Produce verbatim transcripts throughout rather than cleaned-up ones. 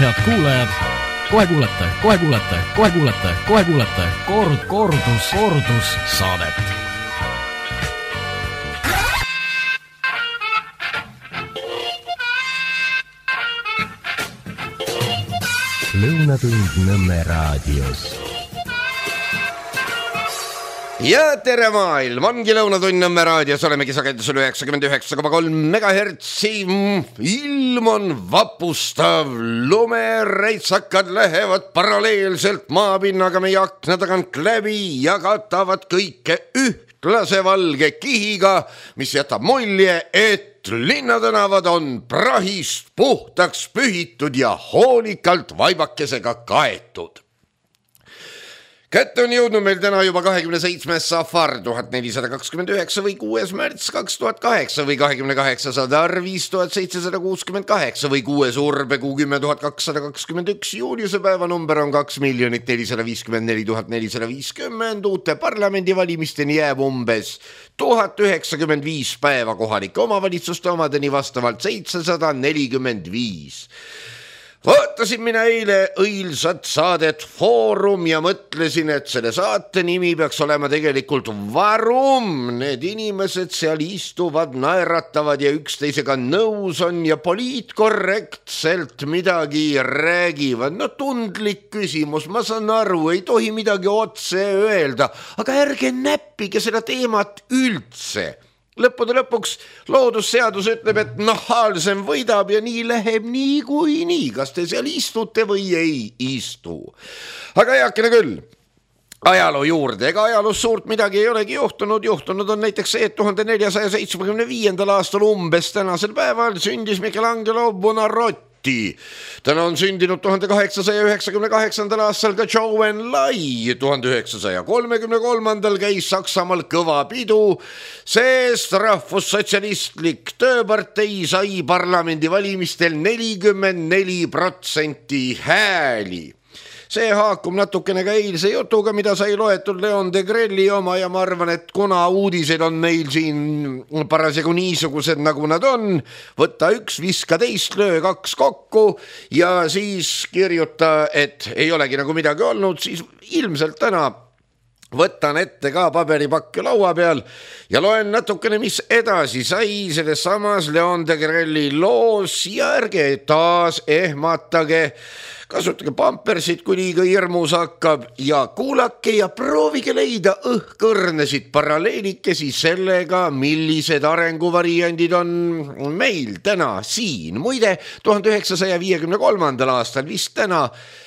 Head kuulajad, kohe kuulete, kohe kuulete, kohe kuulete, kohe kuulete kord, kordus, kordus saadet. Lõunatund Nõmme raadios. Ja tere maailm, ongi Lõunatund Nõmme raadios, olemegi sagedusel üheksakümmend üheksa koma kolm megahertsi. Ilm on vapustav, lumereitsakad lähevad paralleelselt maapinnaga meie akna tagant läbi ja katavad kõike ühtlase valge kihiga, mis jätab mulje, et linnatänavad on prahist puhtaks pühitud ja hoolikalt vaibakesega kaetud. Kätte on jõudnud meil täna juba kahekümne seitsmes safar tuhat nelisada kakskümmend üheksa või kuues märts kaks tuhat kaheksa või kahekümne kaheksas sadar viis tuhat seitsesada kuuskümmend kaheksa või kuues urbekuu kümme tuhat kakssada kakskümmend üks. Juuliuse päeva number on kaks miljonit nelisada viiskümmend neli tuhat nelisada viiskümmend. Uute parlamendivalimisteni jääb umbes tuhat üheksakümmend viis päeva, kohalike omavalitsuste omadeni vastavalt seitsesada nelikümmend viis. Vaatasin mina eile õilsat saadet Foorum ja mõtlesin, et selle saate nimi peaks olema tegelikult Varum. Need inimesed seal istuvad, naeratavad ja üksteisega nõus on ja poliitkorrektselt midagi räägivad. No tundlik küsimus, ma saan aru, ei tohi midagi otse öelda, aga ärge näppige seda teemat üldse. Lõppude lõpuks loodusseadus ütleb, et nahaalsem võidab ja nii läheb nii kui nii, kas te seal istute või ei istu. Aga heakene küll, ajaloo juurde, ega ajaloos suurt midagi ei olegi juhtunud. Juhtunud on näiteks see, et tuhande neljasaja seitsmekümne viiendal aastal umbes tänasel päeval sündis Michelangelo Buonarroti. Täna on sündinud tuhande kaheksasaja üheksakümne kaheksandal aastal ka Zhou Enlai. tuhande üheksasaja kolmekümne kolmandal käis Saksamaal kõva pidu, sest rahvussotsialistlik tööpartei sai parlamendivalimistel nelikümmend neli protsenti hääli. See haakub natukene ka eilse jutuga, mida sai loetud Leon de Grelli oma ja ma arvan, et kuna uudised on neil siin parasjagu niisugused, nagu nad on, võtta üks, viska teist, löö kaks kokku ja siis kirjuta, et ei olegi nagu midagi olnud, siis ilmselt täna võtan ette ka paberipakke laua peal ja loen natukene, mis edasi sai selles samas Leon de Grelli loos ja ärge taas ehmatage. Kasutage pampersid, kui liiga hirmus hakkab ja kuulake ja proovige leida õhkõrnesid paralleelikesi sellega, millised arenguvariandid on meil täna siin. Muide, tuhande üheksasaja viiekümne kolmandal aastal vist täna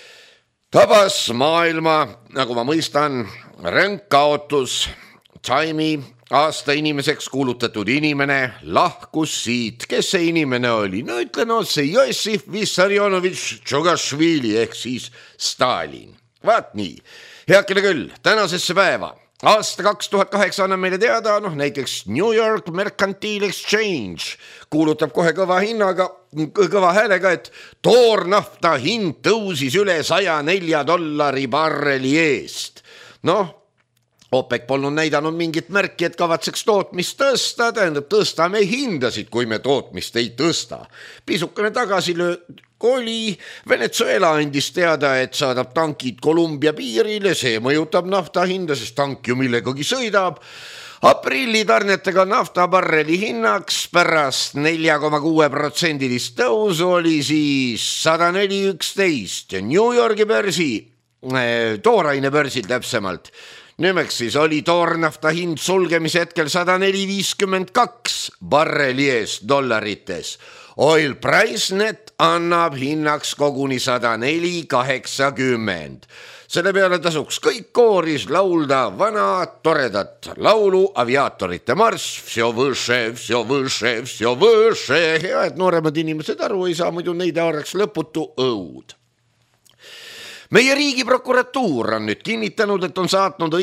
tabas maailma, nagu ma mõistan, ränk kaotus. Taimi aasta inimeseks kuulutatud inimene lahkus siit. Kes see inimene oli? No ütlen otse, Jossif Vissarionovitš Džugašvili ehk siis Stalin. Vaat nii, heakene küll, tänasesse päeva. Aasta kaks tuhat kaheksa annab meile teada, noh näiteks New York Mercantile Exchange kuulutab kohe kõva hinnaga, kõva häälega, et toornafta hind tõusis üle saja nelja dollari barreli eest. Noh, OPEC polnud näidanud mingit märki, et kavatseks tootmist tõsta, tähendab tõstame hindasid, kui me tootmist ei tõsta. Pisukene tagasilöök oli, Venezuela andis teada, et saadab tankid Kolumbia piirile, see mõjutab nafta hinda, sest tank ju millegagi sõidab. Aprilli tarnetega nafta barreli hinnaks pärast nelja koma kuue protsendilist tõusu oli siis sada neli üksteist ja New Yorgi börsi, tooraine börsil täpsemalt. Nimeks siis oli toornafta hind sulgemise hetkel sada neli viiskümmend kaks barreli eest dollarites. Oil Price Net annab hinnaks koguni sada neli kaheksakümmend. Selle peale tasuks kõik kooris laulda vana toredat laulu Aviaatorite marss. Vsjo võše, vsjo võše, vsjo võše. Ja et nooremad inimesed aru ei saa, muidu neid haaraks lõputu õud. Meie riigi prokuratuur on nüüd kinnitanud, et on saatnud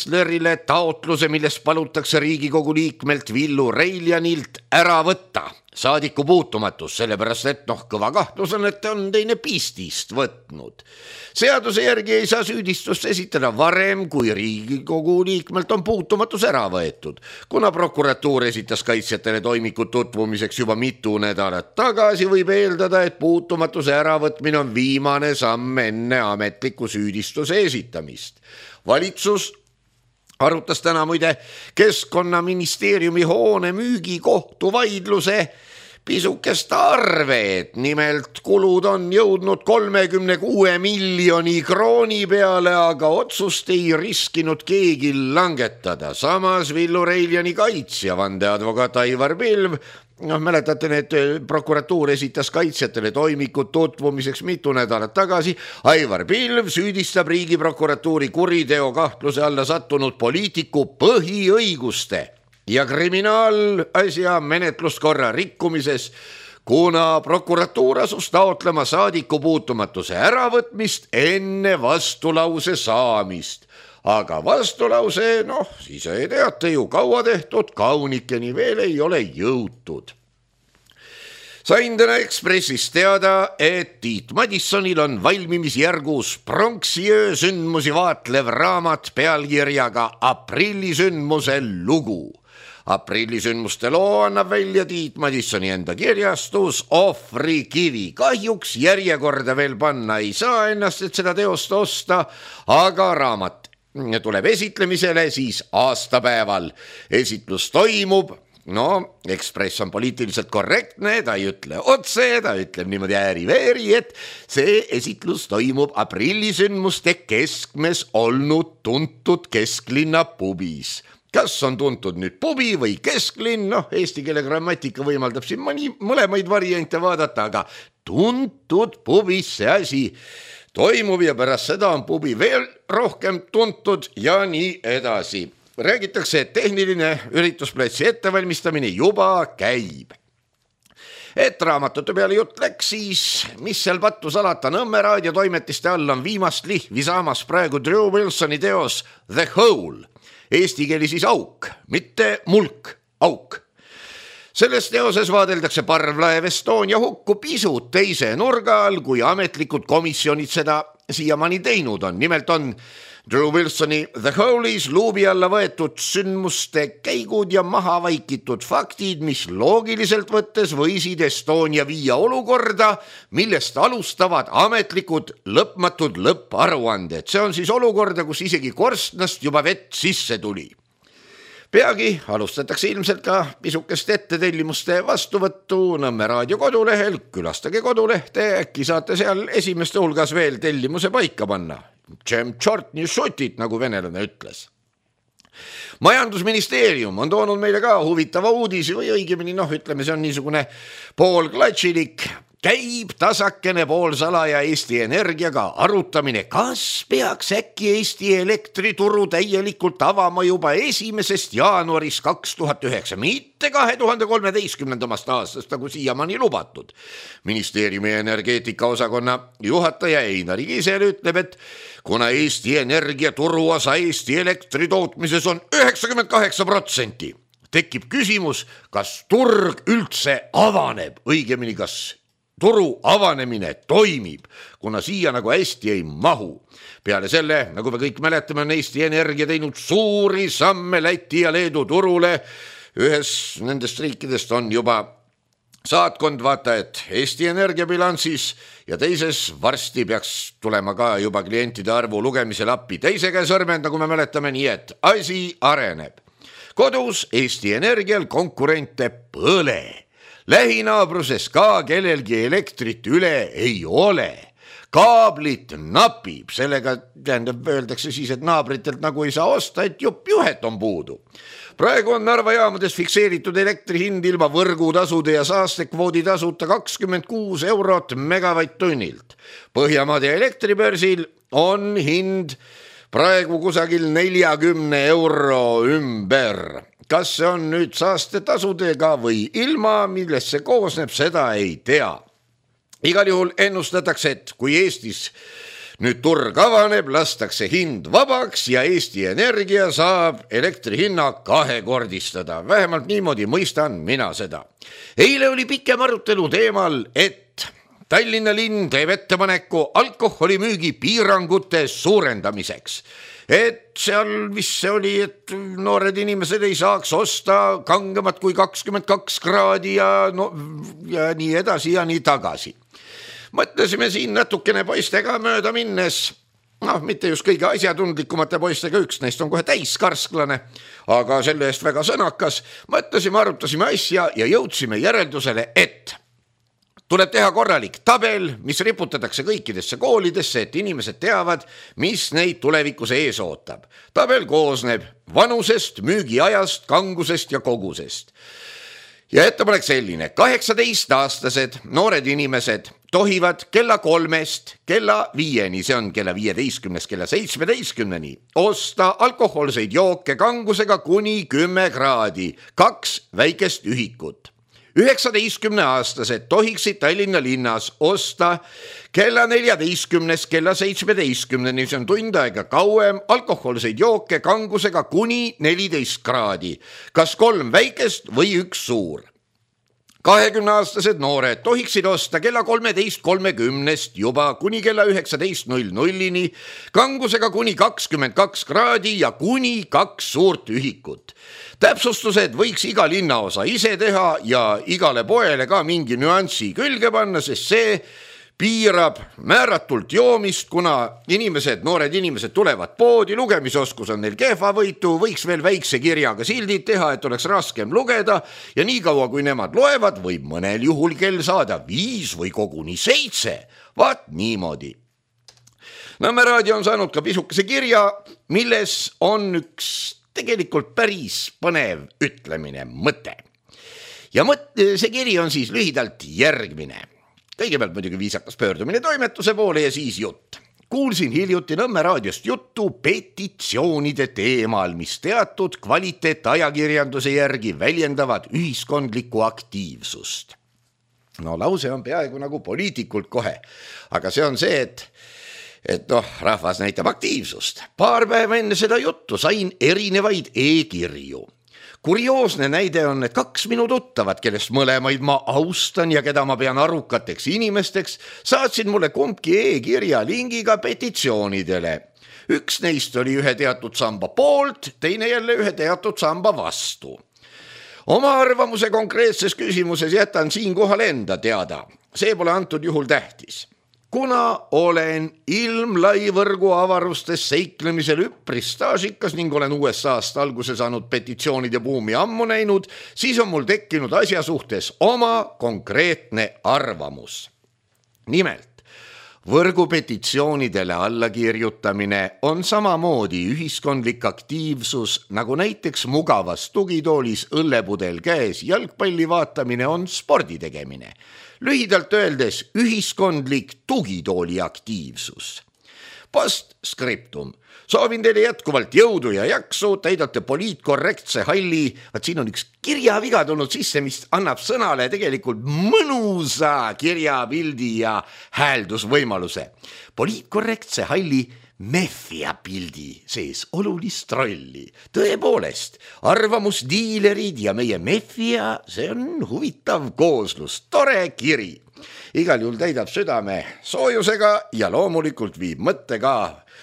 õiguskantslerile taotluse, milles palutakse Riigikogu liikmelt Villu Reiljanilt ära võtta saadiku puutumatus, sellepärast et noh, kõva kahtlus on, et on teine pistist võtnud. Seaduse järgi ei saa süüdistust esitada varem, kui Riigikogu liikmelt on puutumatus ära võetud. Kuna prokuratuur esitas kaitsjatele toimikud tutvumiseks juba mitu nädalat tagasi, võib eeldada, et puutumatuse äravõtmine on viimane samm enne ametliku süüdistuse esitamist. Valitsus arutas täna muide Keskkonnaministeeriumi hoone müügikohtu vaidluse pisukest arveed, nimelt kulud on jõudnud kolmekümne kuue miljoni krooni peale, aga otsust ei riskinud keegi langetada. Samas Villu Reiljani kaitsja, vandeadvokaat Aivar Pilv, noh, mäletate, need prokuratuur esitas kaitsjatele toimikud tutvumiseks mitu nädalat tagasi. Aivar Pilv süüdistab Riigiprokuratuuri kuriteo kahtluse alla sattunud poliitiku põhiõiguste ja kriminaalasja menetluskorra rikkumises, kuna prokuratuur asus taotlema saadiku puutumatuse äravõtmist enne vastulause saamist. Aga vastulause, noh, siis ei teate ju, kaua tehtud, kaunikeni veel ei ole jõutud. Sain täna Ekspressist teada, et Tiit Madissonil on valmimisjärgus pronksiöö sündmusi vaatlev raamat pealkirjaga Aprillisündmuse lugu. Aprillisündmuste loo annab välja Tiit Madissoni enda kirjastus Ohvrikivi. Kahjuks järjekorda veel panna ei saa ennast, et seda teost osta, aga raamat tuleb esitlemisele siis aastapäeval. Esitlus toimub, no Ekspress on poliitiliselt korrektne, ta ei ütle otse, ta ütleb niimoodi ääri-veeri, et see esitlus toimub aprillisündmuste keskmes olnud tuntud kesklinna pubis. Kas on tuntud nüüd pubi või kesklinn, noh, eesti keele grammatika võimaldab siin mõni, mõlemaid variante vaadata, aga tuntud pubis see asi toimub ja pärast seda on pubi veel rohkem tuntud ja nii edasi. Räägitakse, et tehniline üritusplatsi ettevalmistamine juba käib. Et raamatute peale jutt läks, siis mis seal pattu salata, Nõmme raadio toimetiste all on viimast lihvi saamas praegu Drew Wilsoni teos The Hole. Eesti keeli siis auk, mitte mulk, auk. Selles teoses vaadeldakse parvlaev Estonia hukku pisut teise nurga all, kui ametlikud komisjonid seda siiamaani teinud on. Nimelt on Drew Wilsoni The Hole'is luubi alla võetud sündmuste käigud ja maha vaikitud faktid, mis loogiliselt võttes võisid Estonia viia olukorda, millest alustavad ametlikud lõpmatud lõpparuanded. See on siis olukorda, kus isegi korstnast juba vett sisse tuli. Peagi alustatakse ilmselt ka pisukest ettetellimuste vastuvõttu Nõmme raadio kodulehel. Külastage kodulehte, äkki saate seal esimeste hulgas veel tellimuse paika panna. Tšem tšortni šutit, nagu venelane ütles. Majandusministeerium on toonud meile ka huvitava uudisi või õigemini, noh, ütleme, see on niisugune poolklatšilik. Käib tasakene poolsalaja Eesti Energiaga arutamine, kas peaks äkki Eesti elektrituru täielikult avama juba esimesest jaanuaris kaks tuhat üheksa, mitte kahe tuhande kolmeteistkümnendast aastast, nagu siiamaani lubatud. Ministeeriumi energeetikaosakonna juhataja Einar Kiisel ütleb, et kuna Eesti Energia turuosa Eesti elektritootmises on üheksakümmend kaheksa protsenti, tekib küsimus, kas turg üldse avaneb, õigemini kas turu avanemine toimib, kuna siia nagu hästi ei mahu. Peale selle, nagu me kõik mäletame, on Eesti Energia teinud suuri samme Läti ja Leedu turule. Ühes nendest riikidest on juba saatkond, vaata, et Eesti Energia bilansis ja teises varsti peaks tulema ka juba klientide arvu lugemisel appi teise käe sõrmend, nagu me mäletame, nii et asi areneb. Kodus Eesti Energial konkurente põle. Lähinaabruses ka kellelgi elektrit üle ei ole. Kaablit napib, sellega tähendab, öeldakse siis, et naabritelt nagu ei saa osta, et jupp juhet on puudu. Praegu on Narva jaamades fikseeritud elektri hind ilma võrgutasude ja saastekvoodi tasuta kakskümmend kuus eurot megavatt-tunnilt. Põhjamaade elektribörsil on hind praegu kusagil neljakümne euro ümber. Kas see on nüüd saastetasudega või ilma, millest see koosneb, seda ei tea. Igal juhul ennustatakse, et kui Eestis nüüd turg avaneb, lastakse hind vabaks ja Eesti Energia saab elektri hinna kahekordistada. Vähemalt niimoodi mõistan mina seda. Eile oli pikem arutelu teemal, et Tallinna linn teeb ettepaneku alkoholimüügi piirangute suurendamiseks. Et seal, mis see oli, et noored inimesed ei saaks osta kangemat kui kakskümmend kaks kraadi ja, no, ja nii edasi ja nii tagasi. Mõtlesime siin natukene poistega mööda minnes, noh, mitte just kõige asjatundlikumate poistega, üks neist on kohe täiskarsklane, aga selle eest väga sõnakas. Mõtlesime, arutasime asja ja jõudsime järeldusele, et tuleb teha korralik tabel, mis riputatakse kõikidesse koolidesse, et inimesed teavad, mis neid tulevikus ees ootab. Tabel koosneb vanusest, müügiajast, kangusest ja kogusest. Ja ettepanek selline, kaheksateist aastased noored inimesed tohivad kella kolmest, kella viieni, see on kella viieteistkümnest, kella seitsmeteistkümneni, osta alkoholseid jooke kangusega kuni kümme kraadi, kaks väikest ühikut. üheksateistkümne aastased tohiksid Tallinna linnas osta kella neljateistkümnest kella seitsmeteistkümneni, see on tund aega kauem, alkoholseid jooke kangusega kuni neliteist kraadi, kas kolm väikest või üks suur. kahekümne aastased noored tohiksid osta kella kolmeteist kolmekümnest juba kuni kella üheksateist null nullini kangusega kuni kakskümmend kaks kraadi ja kuni kaks suurt ühikut. Täpsustused võiks iga linnaosa ise teha ja igale poele ka mingi nüanssi külge panna, sest see piirab määratult joomist, kuna inimesed, noored inimesed tulevad poodi, lugemisoskus on neil kehvavõitu, võiks veel väikse kirjaga sildid teha, et oleks raskem lugeda ja nii kaua, kui nemad loevad, võib mõnel juhul kell saada viis või koguni seitse. Vaat niimoodi. Nõmme raadio on saanud ka pisukese kirja, milles on üks tegelikult päris põnev ütlemine, mõte. Ja mõte, see kiri on siis lühidalt järgmine. Kõigepealt muidugi viisakas pöördumine toimetuse poole ja siis jutt. Kuulsin hiljuti Nõmme raadiost juttu petitsioonide teemal, mis teatud kvaliteet ajakirjanduse järgi väljendavad ühiskondlikku aktiivsust. No lause on peaaegu nagu poliitikult kohe, aga see on see, et et noh, rahvas näitab aktiivsust. Paar päeva enne seda juttu sain erinevaid e-kirju. Kurioosne näide on, et kaks minu tuttavat, kellest mõlemaid ma austan ja keda ma pean arukateks inimesteks, saatsid mulle kumbki e-kirja lingiga petitsioonidele. Üks neist oli ühe teatud samba poolt, teine jälle ühe teatud samba vastu. Oma arvamuse konkreetses küsimuses jätan siinkohal enda teada. See pole antud juhul tähtis. Kuna olen ilmlaivõrgu avarustes seiklemisel üpris staažikas ning olen U S A-st alguse saanud petitsioonide buumi ammu näinud, siis on mul tekkinud asja suhtes oma konkreetne arvamus. Nimelt, võrgupetitsioonidele allakirjutamine on samamoodi ühiskondlik aktiivsus, nagu näiteks mugavas tugitoolis õllepudel käes jalgpalli vaatamine on spordi tegemine. Lühidalt öeldes ühiskondlik tugitooli aktiivsus. Postscriptum. Soovin teile jätkuvalt jõudu ja jaksu, täidate poliitkorrektse halli. Vaat siin on üks kirjaviga tulnud sisse, mis annab sõnale tegelikult mõnusa kirjapildi ja hääldusvõimaluse. Poliitkorrektse halli meffia pildi sees olulist rolli. Tõepoolest, arvamusdiilerid ja meie meffia, see on huvitav kooslus, tore kiri. Igal juhul täidab südame soojusega ja loomulikult viib mõtte ka,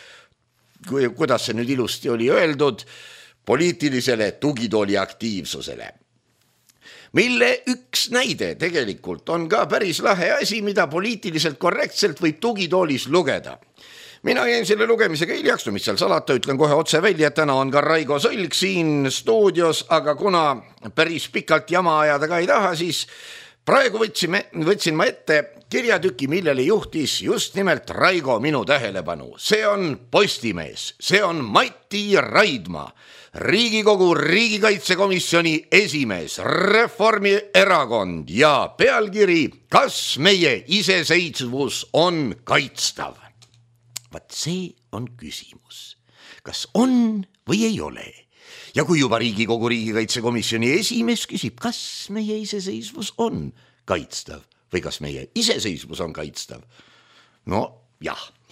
kuidas see nüüd ilusti oli öeldud, poliitilisele tugitooli aktiivsusele. Mille üks näide tegelikult on ka päris lahe asi, mida poliitiliselt korrektselt võib tugitoolis lugeda. Mina jäin selle lugemisega hiljaks, no mis seal salata, ütlen kohe otse välja, et täna on ka Raigo Sõlg siin stuudios, aga kuna päris pikalt jama ajada ka ei taha, siis praegu võtsime, võtsin ma ette kirjatüki, millele juhtis just nimelt Raigo minu tähelepanu. See on Postimees, see on Mati Raidma, Riigikogu riigikaitsekomisjoni esimees, Reformierakond ja pealkiri, kas meie iseseisvus on kaitstav? Vaat see on küsimus. Kas on või ei ole? Ja kui juba Riigikogu riigikaitsekomisjoni esimees küsib, kas meie iseseisvus on kaitstav või kas meie iseseisvus on kaitstav? No jah.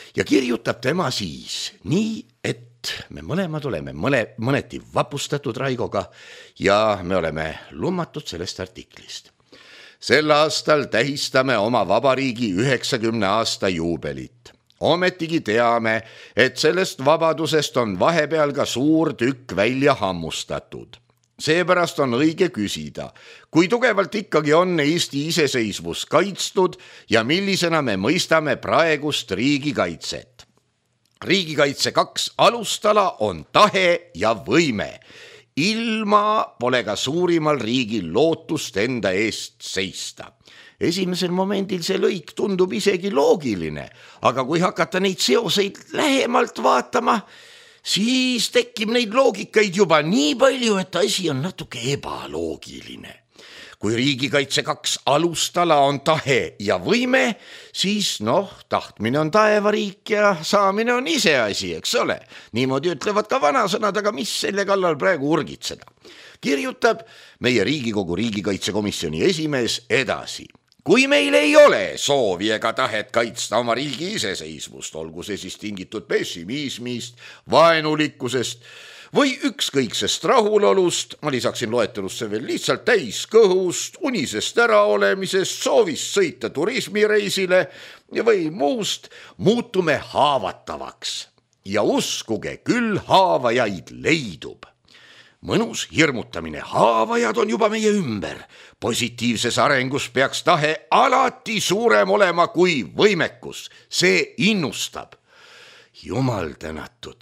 ja kirjutab tema siis nii, et me mõlemad oleme mõne, mõneti vapustatud Raigoga ja me oleme lummatud sellest artiklist. Sel aastal tähistame oma vabariigi üheksakümne aasta juubelit. Ometigi teame, et sellest vabadusest on vahepeal ka suur tükk välja hammustatud. Seepärast on õige küsida, kui tugevalt ikkagi on Eesti iseseisvus kaitstud ja millisena me mõistame praegust riigikaitset. Riigikaitse kaks alustala on tahe ja võime. Ilma pole ka suurimal riigil lootust enda eest seista. Esimesel momendil see lõik tundub isegi loogiline, aga kui hakata neid seoseid lähemalt vaatama, siis tekib neid loogikaid juba nii palju, et asi on natuke ebaloogiline. Kui riigikaitse kaks alustala on tahe ja võime, siis noh, tahtmine on taevariik ja saamine on ise asi, eks ole. Niimoodi ütlevad ka vanasõnad, aga mis selle kallal praegu urgitseda. Kirjutab meie Riigikogu riigikaitsekomisjoni esimees edasi. Kui meil ei ole soovi ega tahet kaitsta oma riigi iseseisvust, olgu see siis tingitud pessimismist, vaenulikkusest või ükskõiksest rahulolust, ma lisaksin loetelusse veel lihtsalt täis kõhust, unisest äraolemisest, soovist sõita turismireisile või muust, muutume haavatavaks ja uskuge, küll haavajaid leidub. Mõnus hirmutamine, haavajad on juba meie ümber. Positiivses arengus peaks tahe alati suurem olema kui võimekus. See innustab. Jumal tänatud.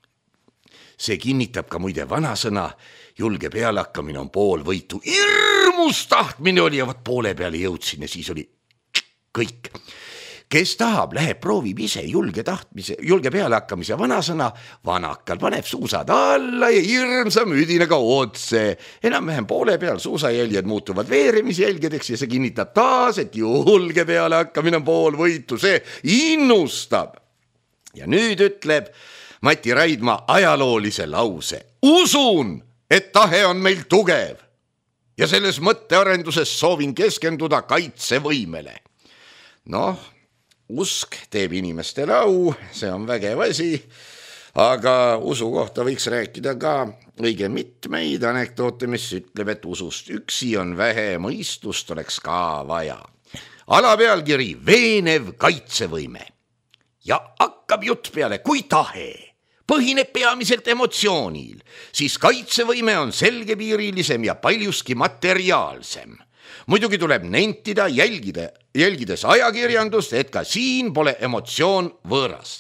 See kinnitab ka muide vanasõna, julge pealehakkamine on pool võitu. Hirmus tahtmine oli ja võt poole peale jõudsin ja siis oli kõik. Kes tahab, läheb, proovib ise julge tahtmise, julge pealehakkamise vanasõna, vanakal paneb suusad alla ja hirmsa müdinaga otse. Enam-vähem poole peal suusajäljed muutuvad veeremisjälgedeks ja see kinnitab taas, et julge pealehakkamine on pool võitu, see innustab. Ja nüüd ütleb Mati Raidma ajaloolise lause. Usun, et tahe on meil tugev ja selles mõttearenduses soovin keskenduda kaitsevõimele. Noh, usk teeb inimestele au, see on vägev asi, aga usu kohta võiks rääkida ka õige mitmeid anekdoote, mis ütleb, et usust üksi on vähe, mõistust oleks ka vaja. Alapealkiri veenev kaitsevõime. Ja hakkab jutt peale, kui tahe põhineb peamiselt emotsioonil, siis kaitsevõime on selgepiirilisem ja paljuski materiaalsem. Muidugi tuleb nentida, jälgida, jälgides ajakirjandust, et ka siin pole emotsioon võõras.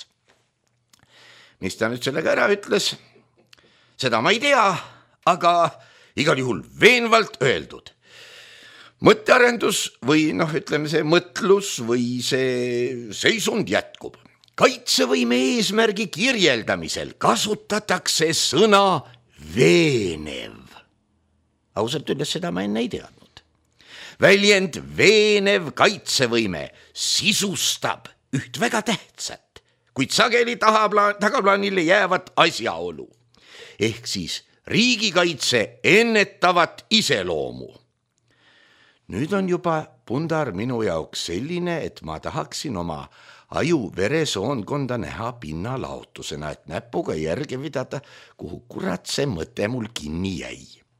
Mis ta nüüd sellega ära ütles? Seda ma ei tea, aga igal juhul veenvalt öeldud. Mõttearendus või noh, ütleme see mõtlus või see seisund jätkub. Kaitsevõime eesmärgi kirjeldamisel kasutatakse sõna veenev. Ausalt ütles, seda ma enne ei teadnud. Väljend veenev kaitsevõime sisustab üht väga tähtsat, kuid sageli tagaplaanile jäävat asjaolu. Ehk siis riigikaitse ennetavat iseloomu. Nüüd on juba pundar minu jaoks selline, et ma tahaksin oma aju veresoonkonda näha pinnalaotusena, et näpuga järge vidada, kuhu kurat see mõte mul kinni jäi.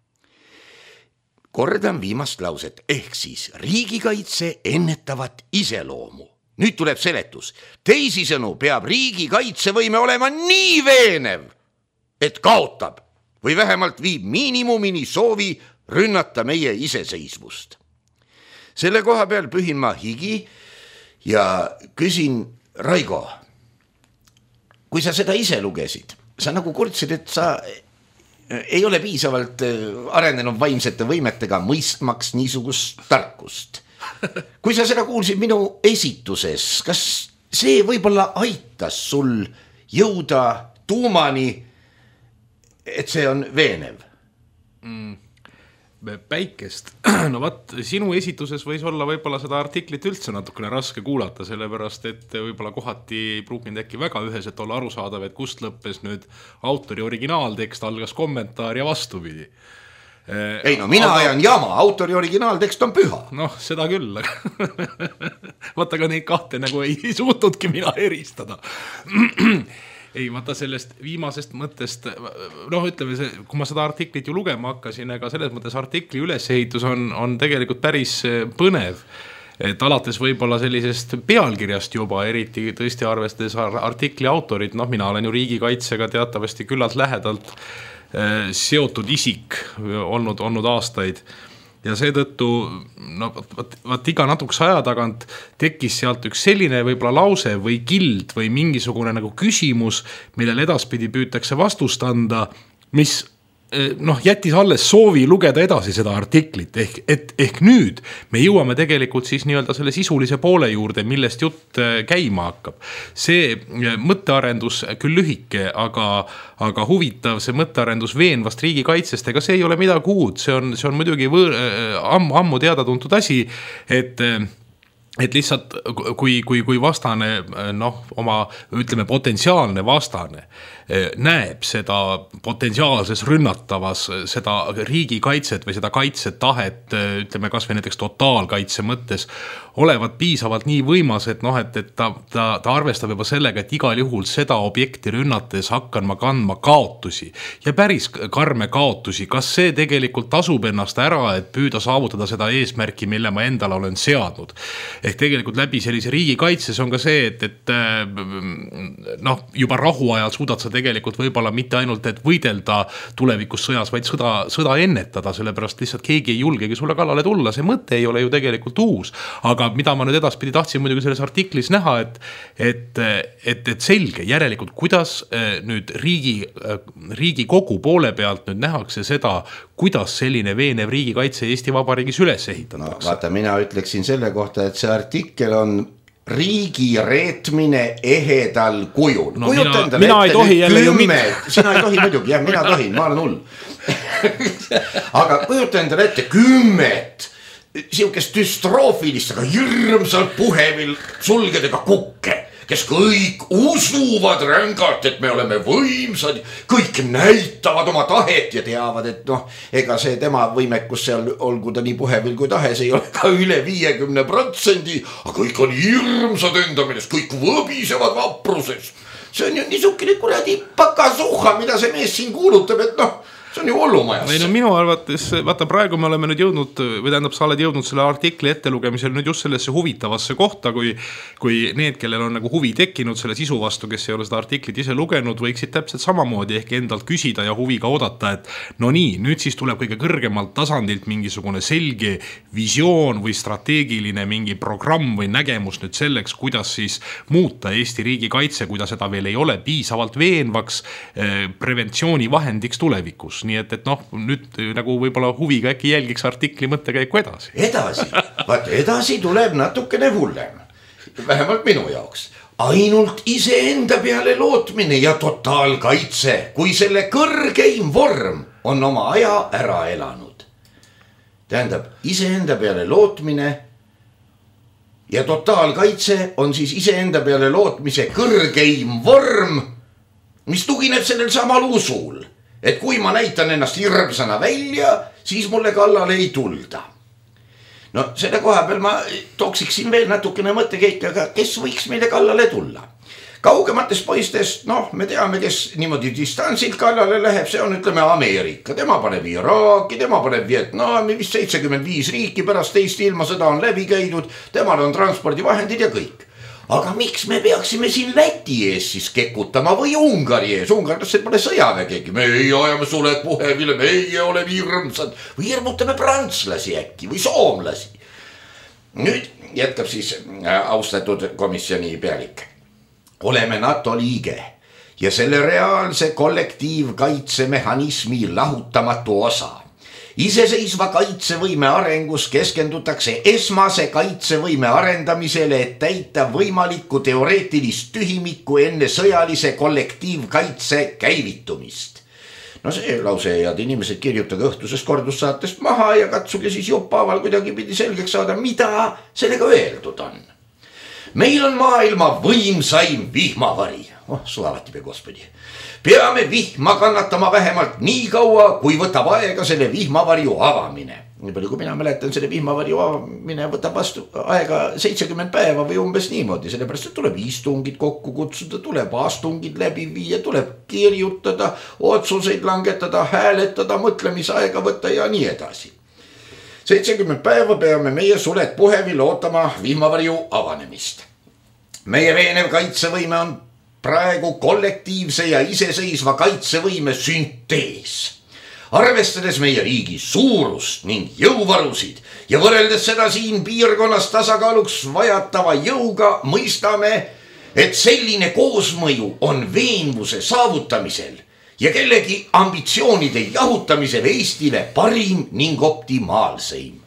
Kordan viimast lauset, ehk siis riigikaitse ennetavat iseloomu. Nüüd tuleb seletus. Teisisõnu peab riigikaitsevõime olema nii veenev, et kaotab või vähemalt viib miinimumini soovi rünnata meie iseseisvust. Selle koha peal pühin ma higi ja küsin, Raigo, kui sa seda ise lugesid, sa nagu kurtsid, et sa ei ole piisavalt arenenud vaimsete võimetega mõistmaks niisugust tarkust. Kui sa seda kuulsid minu esituses, kas see võib-olla aitas sul jõuda tuumani, et see on veenev? Mm. Päikest. No vaat, sinu esituses võis olla võib-olla seda artiklit üldse natukene raske kuulata, sellepärast, et võib-olla kohati ei pruukinud äkki väga üheselt olla arusaadav, et kust lõppes nüüd autori originaaltekst, algas kommentaar ja vastupidi. ei no mina aga... ajan jama, autori originaaltekst on püha. Noh, seda küll, aga vaata ka neid kahte nagu ei suutnudki mina eristada. Ei, vaata sellest viimasest mõttest, noh ütleme see, kui ma seda artiklit ju lugema hakkasin, ega selles mõttes artikli ülesehitus on, on tegelikult päris põnev. Et alates võib-olla sellisest pealkirjast juba, eriti tõesti arvestades artikli autorid, noh mina olen ju riigikaitsega teatavasti küllalt lähedalt seotud isik olnud, olnud aastaid ja seetõttu no, vaat, vaat iga natukese aja tagant tekkis sealt üks selline võib-olla lause või kild või mingisugune nagu küsimus, millel edaspidi püütakse vastust anda, mis noh, jättis alles soovi lugeda edasi seda artiklit, ehk, et, ehk nüüd me jõuame tegelikult siis nii-öelda selle sisulise poole juurde, millest jutt käima hakkab. See mõttearendus küll lühike, aga, aga huvitav, see mõttearendus veenvast riigikaitsest, ega see ei ole midagi uut, see on, see on muidugi võõr, ammu, ammu teada tuntud asi, et et lihtsalt kui, kui, kui vastane, noh, oma, ütleme, potentsiaalne vastane näeb seda potentsiaalses rünnatavas, seda riigikaitset või seda kaitsetahet, ütleme kas või näiteks totaalkaitse mõttes, olevat piisavalt nii võimas, et noh, et, et ta, ta, ta arvestab juba sellega, et igal juhul seda objekti rünnates hakkan ma kandma kaotusi ja päris karme kaotusi. Kas see tegelikult tasub ennast ära, et püüda saavutada seda eesmärki, mille ma endale olen seadnud? Ehk tegelikult läbi sellise riigikaitses on ka see, et, et noh, juba rahuajal suudad sa tegelikult võib-olla mitte ainult, et võidelda tulevikus sõjas, vaid sõda, sõda ennetada, sellepärast lihtsalt keegi ei julgegi sulle kallale tulla. See mõte ei ole ju tegelikult uus, aga mida ma nüüd edaspidi tahtsin muidugi selles artiklis näha, et, et, et, et selge järelikult, kuidas nüüd riigi, riigikogu poole pealt nüüd nähakse seda, kuidas selline veenev riigikaitse Eesti Vabariigis üles ehitatakse. No, vaata, mina ütleksin selle kohta, et see artikkel on riigi reetmine ehedal kujul. No, mina, mina ei tohi jälle ju mitte. Sina ei tohi muidugi, jah, mina tohin, ma olen hull. Aga kujuta endale ette kümmet siukest düstroofilist, aga hirmsalt puhevil sulgedega kukke, kes kõik usuvad rängalt, et me oleme võimsad, kõik näitavad oma tahet ja teavad, et noh, ega see tema võimekus seal, olgu ta nii puhevil kui tahes, ei ole ka üle viiekümne protsendi, aga kõik on hirmsad enda meelest, kõik võbisevad vapruses. See on ju niisugune kuradi pakasuha, mida see mees siin kuulutab, et noh, see on ju hullumajas. Ei no minu arvates, vaata praegu me oleme nüüd jõudnud, või tähendab, sa oled jõudnud selle artikli ettelugemisel nüüd just sellesse huvitavasse kohta, kui, kui need, kellel on nagu huvi tekkinud selle sisu vastu, kes ei ole seda artiklit ise lugenud, võiksid täpselt samamoodi ehk endalt küsida ja huviga oodata, et no nii, nüüd siis tuleb kõige kõrgemalt tasandilt mingisugune selge visioon või strateegiline mingi programm või nägemus nüüd selleks, kuidas siis muuta Eesti riigi kaitse, kui ta seda veel ei ole piisavalt veenvaks eh, preventsioonivahendiks tulevikus. Nii et, et noh, nüüd nagu võib-olla huviga äkki jälgiks artikli mõttekäiku edasi. Edasi, vaat edasi tuleb natukene hullem, vähemalt minu jaoks. Ainult iseenda peale lootmine ja totaalkaitse, kui selle kõrgeim vorm on oma aja ära elanud. Tähendab, iseenda peale lootmine ja totaalkaitse on siis iseenda peale lootmise kõrgeim vorm, mis tugineb sellel samal usul. Et kui ma näitan ennast hirmsana välja, siis mulle kallale ei tulda. No selle koha peal ma toksiksin veel natukene mõttekeike, aga kes võiks meile kallale tulla? Kaugematest poistest, noh, me teame, kes niimoodi distantsilt kallale läheb, see on, ütleme, Ameerika. Tema paneb Iraaki, tema paneb Vietnami, vist seitsekümmend viis riiki pärast teist ilma sõda on läbi käidud, temal on transpordivahendid ja kõik. Aga miks me peaksime siin Läti ees siis kekutama või Ungari ees? Ungarlased pole sõjavägegi. Meie ajame suled puhevile, meie oleme hirmsad. Või hirmutame prantslasi äkki või soomlasi. Nüüd jätkab siis austatud komisjoni pealik. Oleme NATO liige ja selle reaalse kollektiivkaitsemehhanismi lahutamatu osa. Iseseisva kaitsevõime arengus keskendutakse esmase kaitsevõime arendamisele, et täita võimalikku teoreetilist tühimikku enne sõjalise kollektiivkaitse käivitumist. No see lause, head inimesed, kirjutage õhtusest kordussaatest maha ja katsuge siis juppaaval kuidagi pidi selgeks saada, mida sellega öeldud on. Meil on maailma võimsaim vihmavari, oh slavati pea Gospodi. Peame vihma kannatama vähemalt nii kaua, kui võtab aega selle vihmavarju avamine. Nii palju kui mina mäletan, selle vihmavarju avamine võtab vastu aega seitsekümmend päeva või umbes niimoodi, sellepärast et tuleb istungid kokku kutsuda, tuleb astungid läbi viia, tuleb kirjutada, otsuseid langetada, hääletada, mõtlemisaega võtta ja nii edasi. seitsekümmend päeva peame meie suled puhevil ootama vihmavarju avanemist. Meie veenev kaitsevõime on praegu kollektiivse ja iseseisva kaitsevõime süntees. Arvestades meie riigi suurust ning jõuvarusid ja võrreldes seda siin piirkonnas tasakaaluks vajatava jõuga mõistame, et selline koosmõju on veenvuse saavutamisel ja kellegi ambitsioonide jahutamisel Eestile parim ning optimaalseim.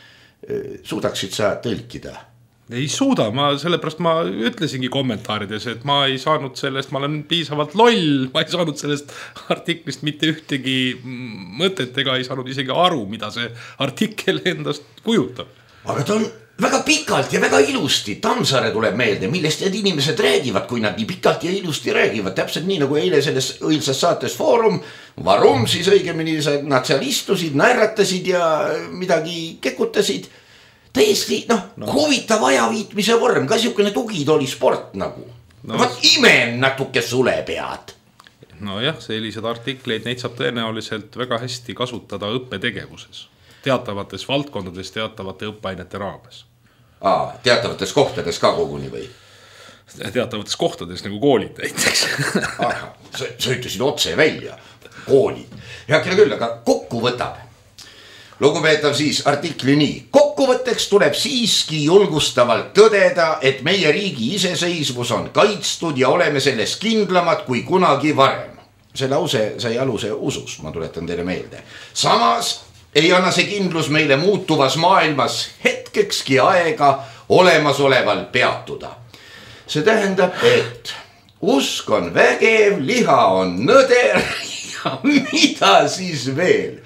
Suudaksid sa tõlkida? Ei suuda, ma sellepärast ma ütlesingi kommentaarides, et ma ei saanud sellest, ma olen piisavalt loll, ma ei saanud sellest artiklist mitte ühtegi mõtet ega ei saanud isegi aru, mida see artikkel endast kujutab. Aga ta on väga pikalt ja väga ilusti, Tammsaare tuleb meelde, millest need inimesed räägivad, kui nad nii pikalt ja ilusti räägivad, täpselt nii nagu eile selles õilsas saates Foorum, Varum siis õigemini, nad seal istusid, naeratasid ja midagi kekutasid. Täiesti, noh, no. Huvitav ajaviitmise vorm, ka siukene tugitooli sport nagu. No. Vaat imen natuke sule pead. No jah, sellised artikleid, neid saab tõenäoliselt väga hästi kasutada õppetegevuses. Teatavates valdkondades, teatavate õppeainete raames. Aa, teatavates kohtades ka koguni või? Teatavates kohtades nagu koolid näiteks. Aha, sa, sa ütlesid otse välja, koolid. Ja küll küll, aga kokku võtab. Lugupeetav siis artikli nii. Kokkuvõtteks tuleb siiski julgustavalt tõdeda, et meie riigi iseseisvus on kaitstud ja oleme selles kindlamad kui kunagi varem. See lause sai aluse usus, ma tuletan teile meelde. Samas ei anna see kindlus meile muutuvas maailmas hetkekski aega olemasoleval peatuda. See tähendab, et usk on vägev, liha on nõder ja mida siis veel?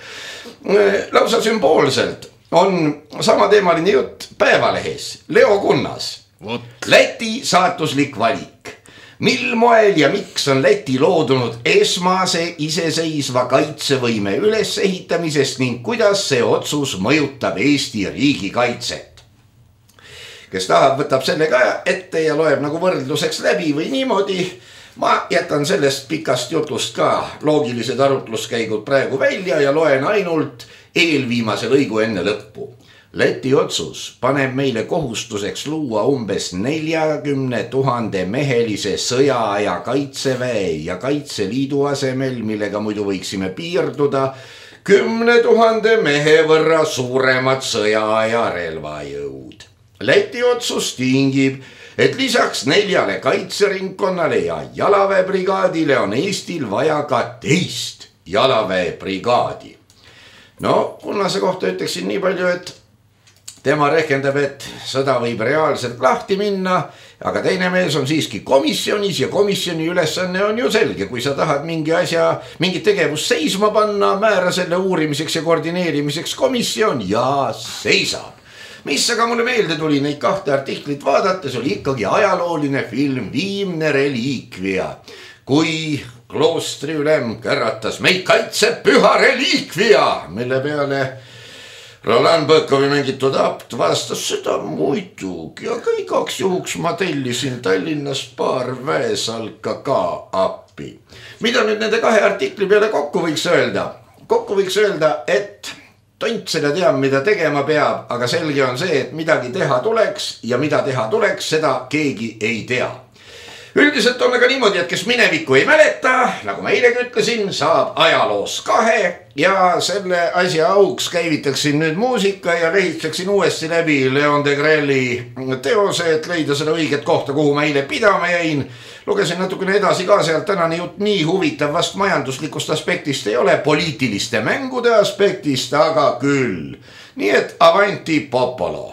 Lausa sümboolselt on samateemaline jutt Päevalehes. Leo Kunnas. Läti saatuslik valik. Mil moel ja miks on Läti loodunud esmase iseseisva kaitsevõime ülesehitamisest ning kuidas see otsus mõjutab Eesti riigi kaitset? Kes tahab, võtab selle ka ette ja loeb nagu võrdluseks läbi või niimoodi. Ma jätan sellest pikast jutust ka loogilised arutluskäigud praegu välja ja loen ainult eelviimase lõigu enne lõppu. Läti otsus paneb meile kohustuseks luua umbes neljakümne tuhande mehelise sõjaaja kaitseväe ja kaitseliidu asemel, millega muidu võiksime piirduda, kümne tuhande mehe võrra suuremad sõjaaja relvajõud. Läti otsus tingib, et lisaks neljale kaitseringkonnale ja jalaväebrigaadile on Eestil vaja ka teist jalaväebrigaadi. No, Kunnase kohta ütleksin nii palju, et tema rehkendab, et sõda võib reaalselt lahti minna, aga teine mees on siiski komisjonis ja komisjoni ülesanne on ju selge. Kui sa tahad mingi asja, mingit tegevust seisma panna, määra selle uurimiseks ja koordineerimiseks komisjon ja seisab. Mis aga mulle meelde tuli neid kahte artiklit vaadates, oli ikkagi ajalooline film Viimne reliikvia. Kui kloostri ülem käratas meid kaitseb püha reliikvia, mille peale Roland Põkovi mängitud apt vastas seda muidugi, aga igaks juhuks ma tellisin Tallinnas paar väesalka ka appi. Mida nüüd nende kahe artikli peale kokku võiks öelda? Kokku võiks öelda, et tont seda teab, mida tegema peab, aga selge on see, et midagi teha tuleks ja mida teha tuleks, seda keegi ei tea. Üldiselt on aga niimoodi, et kes minevikku ei mäleta, nagu ma eilegi ütlesin, saab ajaloos kahe ja selle asja auks käivitaksin nüüd muusika ja lehitseksin uuesti läbi Leon de Grelli teose, et leida seda õiget kohta, kuhu ma eile pidama jäin. Lugesin natukene edasi ka sealt, tänane jutt nii huvitav vast majanduslikust aspektist ei ole, poliitiliste mängude aspektist, aga küll. Nii et avanti popolo.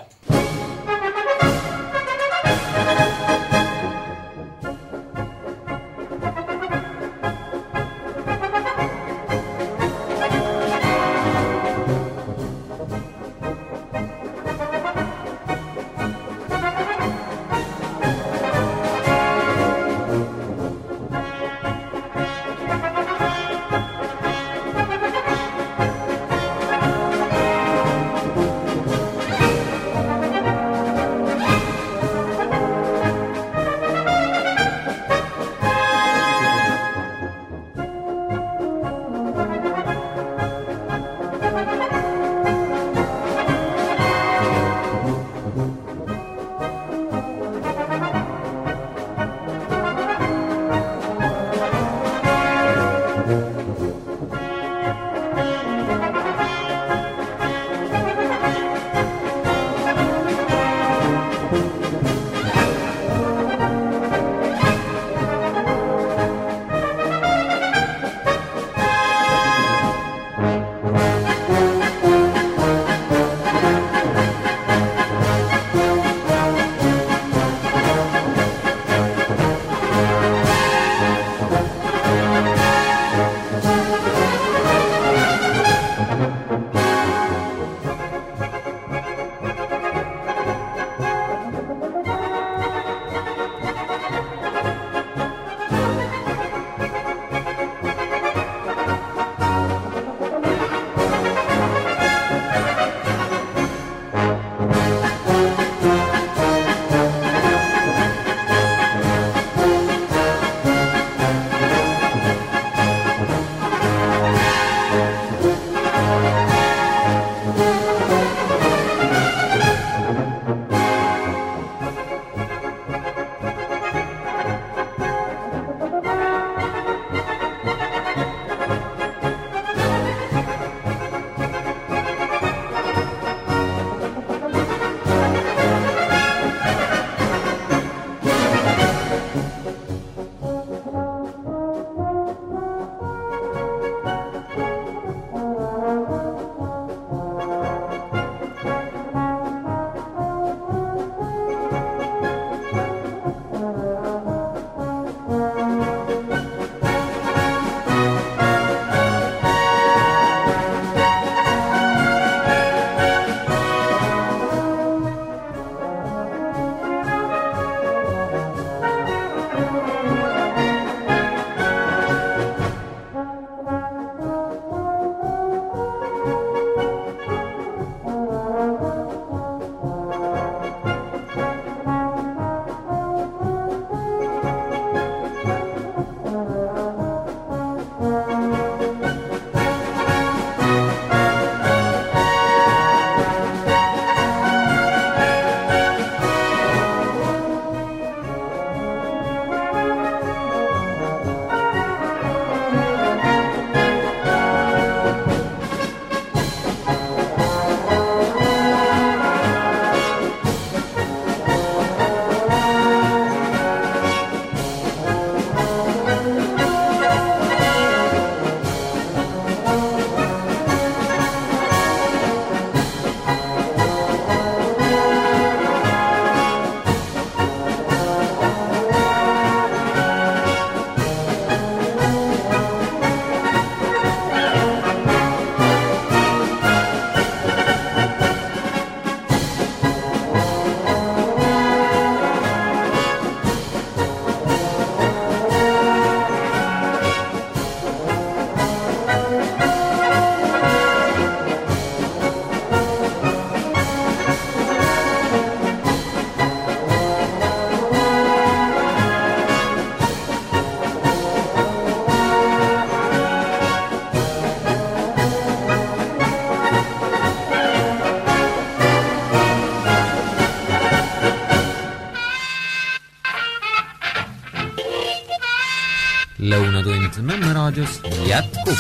Lõunatund Nõmme raadios jätkub.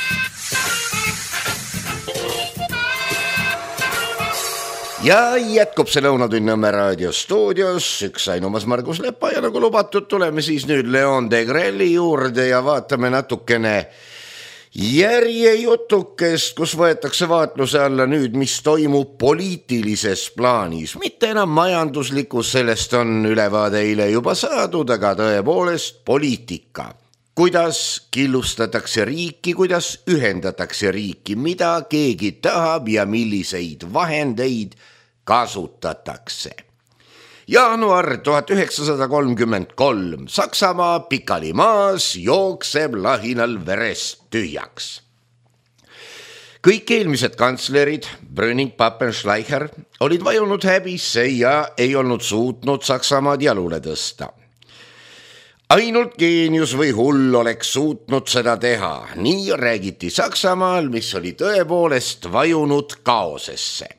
Ja jätkub see Lõunatund Nõmme raadio stuudios, üks ainumas Margus Lepa ja nagu lubatud, tuleme siis nüüd Leon Degrelli juurde ja vaatame natukene järjejutukest, kus võetakse vaatluse alla nüüd, mis toimub poliitilises plaanis. Mitte enam majanduslikus, sellest on ülevaade eile juba saadud, aga tõepoolest poliitika. Kuidas killustatakse riiki, kuidas ühendatakse riiki, mida keegi tahab ja milliseid vahendeid kasutatakse. Jaanuar tuhat üheksasada kolmkümmend kolm. Saksamaa pikali maas jookseb lahinal verest tühjaks. Kõik eelmised kantslerid, Brüning, Pappenschleicher, olid vajunud häbisse ja ei olnud suutnud Saksamaad jalule tõsta. Ainult geenius või hull oleks suutnud seda teha. Nii räägiti Saksamaal, mis oli tõepoolest vajunud kaosesse.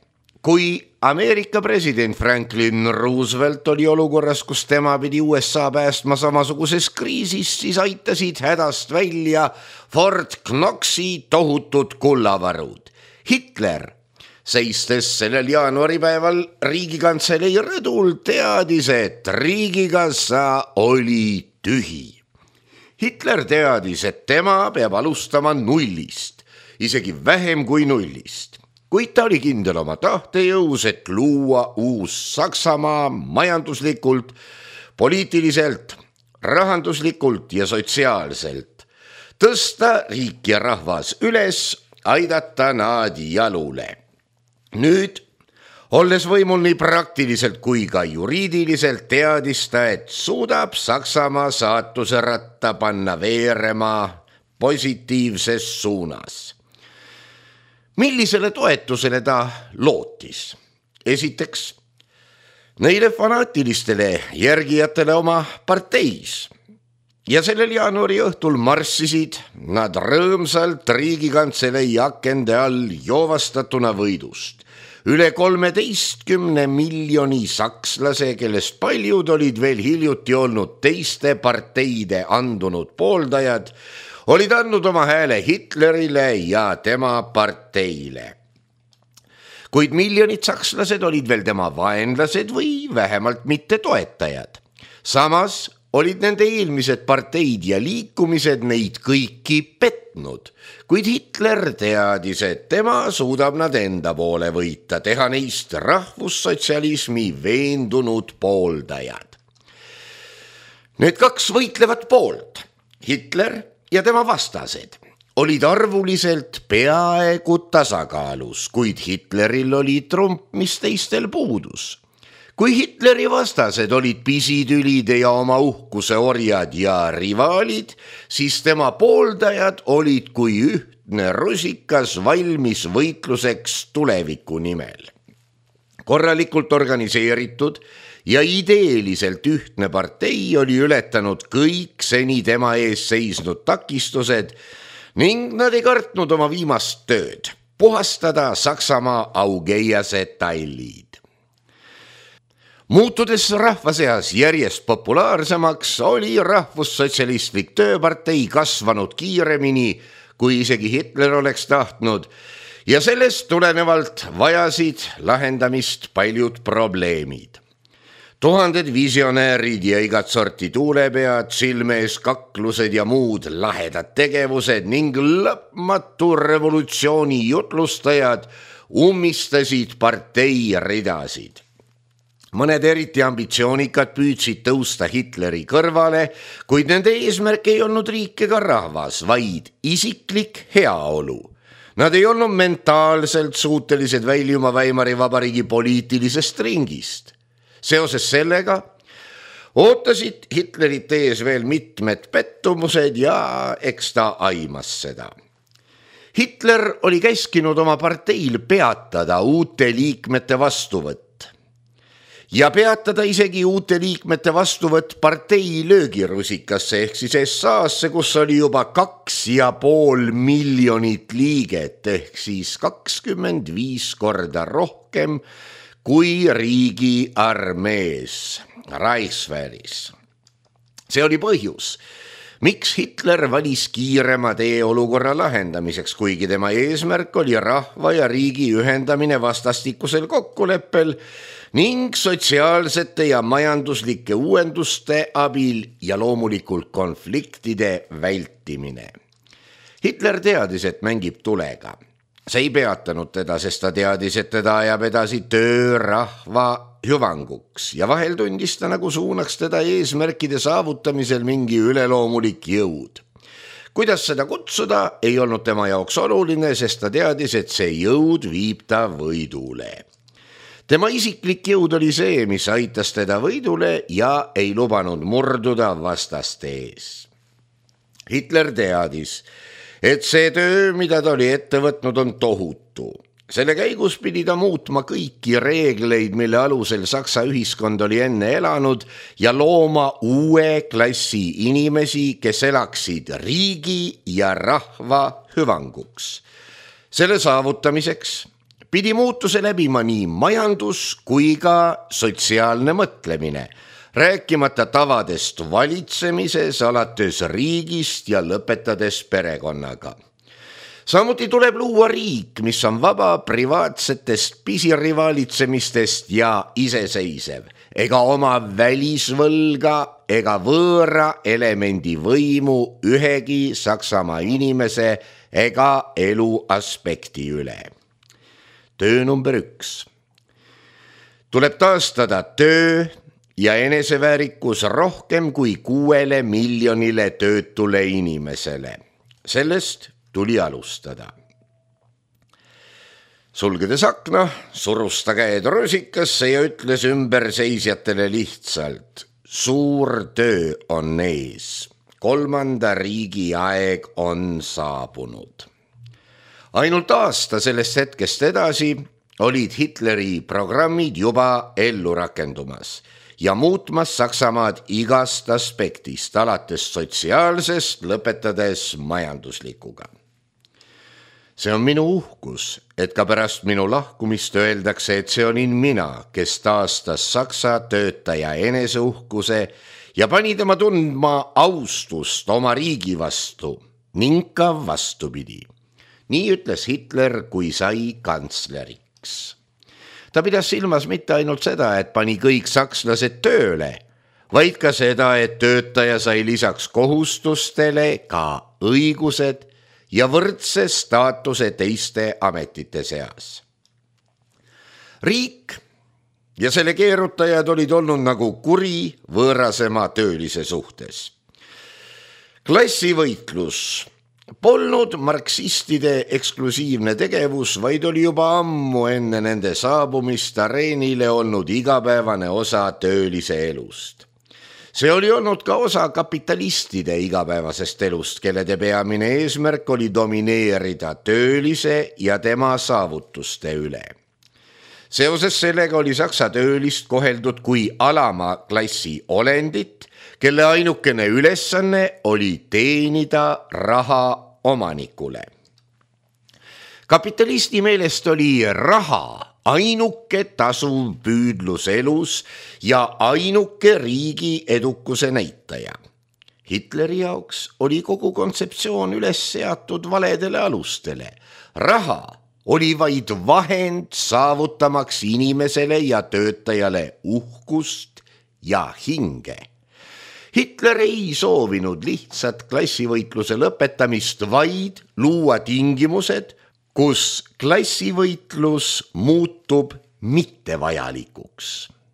kui Ameerika president Franklin Roosevelt oli olukorras, kus tema pidi U S A päästma samasuguses kriisis, siis aitasid hädast välja Fort Knoxi tohutud kullavarud. Hitler, seistes sellel jaanuaripäeval Riigikantselei rõdul, teadis, et riigikassa oli tühi. Hitler teadis, et tema peab alustama nullist, isegi vähem kui nullist. Kuid ta oli kindel oma tahtejõus, et luua uus Saksamaa majanduslikult, poliitiliselt, rahanduslikult ja sotsiaalselt. Tõsta riik ja rahvas üles, aidata nad jalule. Nüüd, olles võimul nii praktiliselt kui ka juriidiliselt, teadis ta, et suudab Saksamaa saatuse ratta panna veerema positiivses suunas. Millisele toetusele ta lootis? Esiteks, neile fanaatilistele järgijatele oma parteis. Ja sellel jaanuari õhtul marssisid nad rõõmsalt Riigikantselei akende all joovastatuna võidust. Üle kolmeteistkümne miljoni sakslase, kellest paljud olid veel hiljuti olnud teiste parteide andunud pooldajad, olid andnud oma hääle Hitlerile ja tema parteile. Kuid miljonid sakslased olid veel tema vaenlased või vähemalt mitte toetajad. Samas olid nende eelmised parteid ja liikumised neid kõiki petnud, kuid Hitler teadis, et tema suudab nad enda poole võita, teha neist rahvussotsialismi veendunud pooldajad. Need kaks võitlevat poolt, Hitler ja tema vastased, olid arvuliselt peaaegu tasakaalus, kuid Hitleril oli trump, mis teistel puudus. Kui Hitleri vastased olid pisitülide ja oma uhkuse orjad ja rivaalid, siis tema pooldajad olid kui ühtne rusikas valmis võitluseks tuleviku nimel. Korralikult organiseeritud ja ideeliselt ühtne partei oli ületanud kõik seni tema ees seisnud takistused ning nad ei kartnud oma viimast tööd, puhastada Saksamaa augeiase tallid. Muutudes rahva seas järjest populaarsemaks, oli rahvussotsialistlik tööpartei kasvanud kiiremini, kui isegi Hitler oleks tahtnud, ja sellest tulenevalt vajasid lahendamist paljud probleemid. Tuhanded visionäärid ja igat sorti tuulepead, silmees kaklused ja muud lahedad tegevused ning lõpmatu revolutsiooni jutlustajad ummistasid partei ridasid. Mõned eriti ambitsioonikad püüdsid tõusta Hitleri kõrvale, kuid nende eesmärk ei olnud riik ega rahvas, vaid isiklik heaolu. Nad ei olnud mentaalselt suutelised väljuma Weimari vabariigi poliitilisest ringist. Seoses sellega ootasid Hitlerit ees veel mitmed pettumused ja eks ta aimas seda. Hitler oli käskinud oma parteil peatada uute liikmete vastuvõtt ja peatada isegi uute liikmete vastuvõtt partei löögirusikasse ehk siis S A-sse, kus oli juba kaks ja pool miljonit liiget ehk siis kakskümmend viis korda rohkem kui riigi armees, Reichswehris. See oli põhjus, miks Hitler valis kiirema tee olukorra lahendamiseks, kuigi tema eesmärk oli rahva ja riigi ühendamine vastastikusel kokkuleppel ning sotsiaalsete ja majanduslike uuenduste abil ja loomulikult konfliktide vältimine. Hitler teadis, et mängib tulega. See ei peatanud teda, sest ta teadis, et teda ajab edasi töö rahva hüvanguks ja vahel tundis ta, nagu suunaks teda eesmärkide saavutamisel mingi üleloomulik jõud. Kuidas seda kutsuda, ei olnud tema jaoks oluline, sest ta teadis, et see jõud viib ta võidule. Tema isiklik jõud oli see, mis aitas teda võidule ja ei lubanud murduda vastaste ees. Hitler teadis, et see töö, mida ta oli ette võtnud, on tohutu. Selle käigus pidi ta muutma kõiki reegleid, mille alusel Saksa ühiskond oli enne elanud ja looma uue klassi inimesi, kes elaksid riigi ja rahva hüvanguks. Selle saavutamiseks pidi muutuse läbima nii majandus kui ka sotsiaalne mõtlemine, rääkimata tavadest valitsemises alates riigist ja lõpetades perekonnaga. Samuti tuleb luua riik, mis on vaba privaatsetest pisirivaalitsemistest ja iseseisev, ega oma välisvõlga ega võõra elemendi võimu ühegi Saksamaa inimese ega elu aspekti üle. Töö number üks. Tuleb taastada töö ja eneseväärikus rohkem kui kuuele miljonile töötule inimesele. Sellest tuli alustada. Sulgedes akna, surusta käed rusikasse ja ütles ümberseisjatele lihtsalt: suur töö on ees. Kolmanda riigi aeg on saabunud. Ainult aasta sellest hetkest edasi olid Hitleri programmid juba ellu rakendumas ja muutmas Saksamaad igast aspektist, alates sotsiaalsest lõpetades majanduslikuga. See on minu uhkus, et ka pärast minu lahkumist öeldakse, et see olin mina, kes taastas Saksa töötaja eneseuhkuse ja pani tema tundma austust oma riigi vastu ning ka vastupidi. Nii ütles Hitler, kui sai kantsleriks. Ta pidas silmas mitte ainult seda, et pani kõik sakslased tööle, vaid ka seda, et töötaja sai lisaks kohustustele ka õigused ja võrdse staatuse teiste ametite seas. Riik ja selle keerutajad olid olnud nagu kuri võõrasema töölise suhtes. Klassivõitlus polnud marksistide eksklusiivne tegevus, vaid oli juba ammu enne nende saabumist areenile olnud igapäevane osa töölise elust. See oli olnud ka osa kapitalistide igapäevasest elust, kellede peamine eesmärk oli domineerida töölise ja tema saavutuste üle. Seoses sellega oli Saksa töölist koheldud kui alama klassi olendit, kelle ainukene ülesanne oli teenida raha omanikule. Kapitalisti meelest oli raha ainuke tasuv püüdlus elus ja ainuke riigi edukuse näitaja. Hitleri jaoks oli kogu kontseptsioon üles seatud valedele alustele. Raha oli vaid vahend saavutamaks inimesele ja töötajale uhkust ja hinge. Hitler ei soovinud lihtsat klassivõitluse lõpetamist, vaid luua tingimused, kus klassivõitlus muutub mittevajalikuks.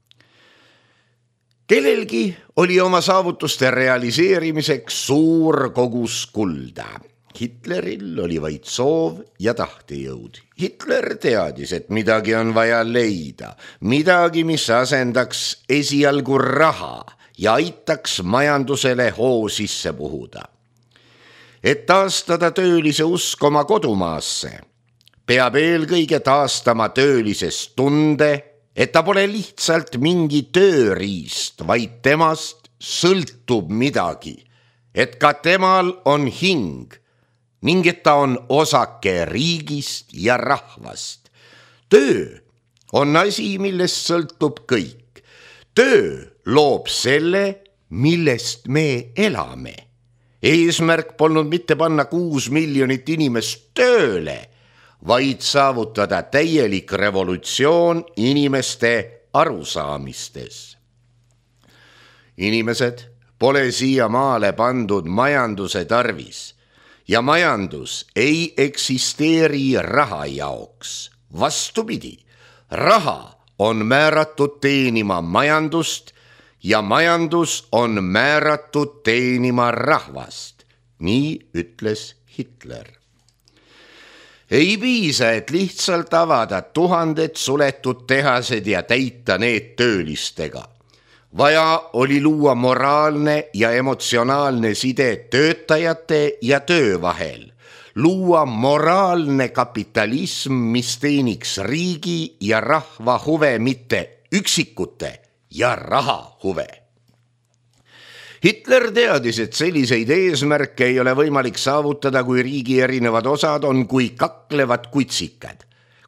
Kellelgi oli oma saavutuste realiseerimiseks suur kogus kulda. Hitleril oli vaid soov ja tahtejõud. Hitler teadis, et midagi on vaja leida, midagi, mis asendaks esialgu raha ja aitaks majandusele hoo sisse puhuda. Et taastada töölise usk oma kodumaasse, peab eelkõige taastama töölisest tunde, et ta pole lihtsalt mingi tööriist, vaid temast sõltub midagi, et ka temal on hing ning et ta on osake riigist ja rahvast. Töö on asi, millest sõltub kõik. Töö loob selle, millest me elame. Eesmärk polnud mitte panna kuus miljonit inimest tööle, vaid saavutada täielik revolutsioon inimeste arusaamistes. Inimesed pole siia maale pandud majanduse tarvis ja majandus ei eksisteeri raha jaoks. Vastupidi, raha on määratud teenima majandust ja majandus on määratud teenima rahvast. Nii ütles Hitler. Ei piisa, et lihtsalt avada tuhanded suletud tehased ja täita need töölistega. Vaja oli luua moraalne ja emotsionaalne side töötajate ja töö vahel. Luua moraalne kapitalism, mis teeniks riigi ja rahva huve, mitte üksikute ja raha huve. Hitler teadis, et selliseid eesmärke ei ole võimalik saavutada, kui riigi erinevad osad on kui kaklevad kutsikad.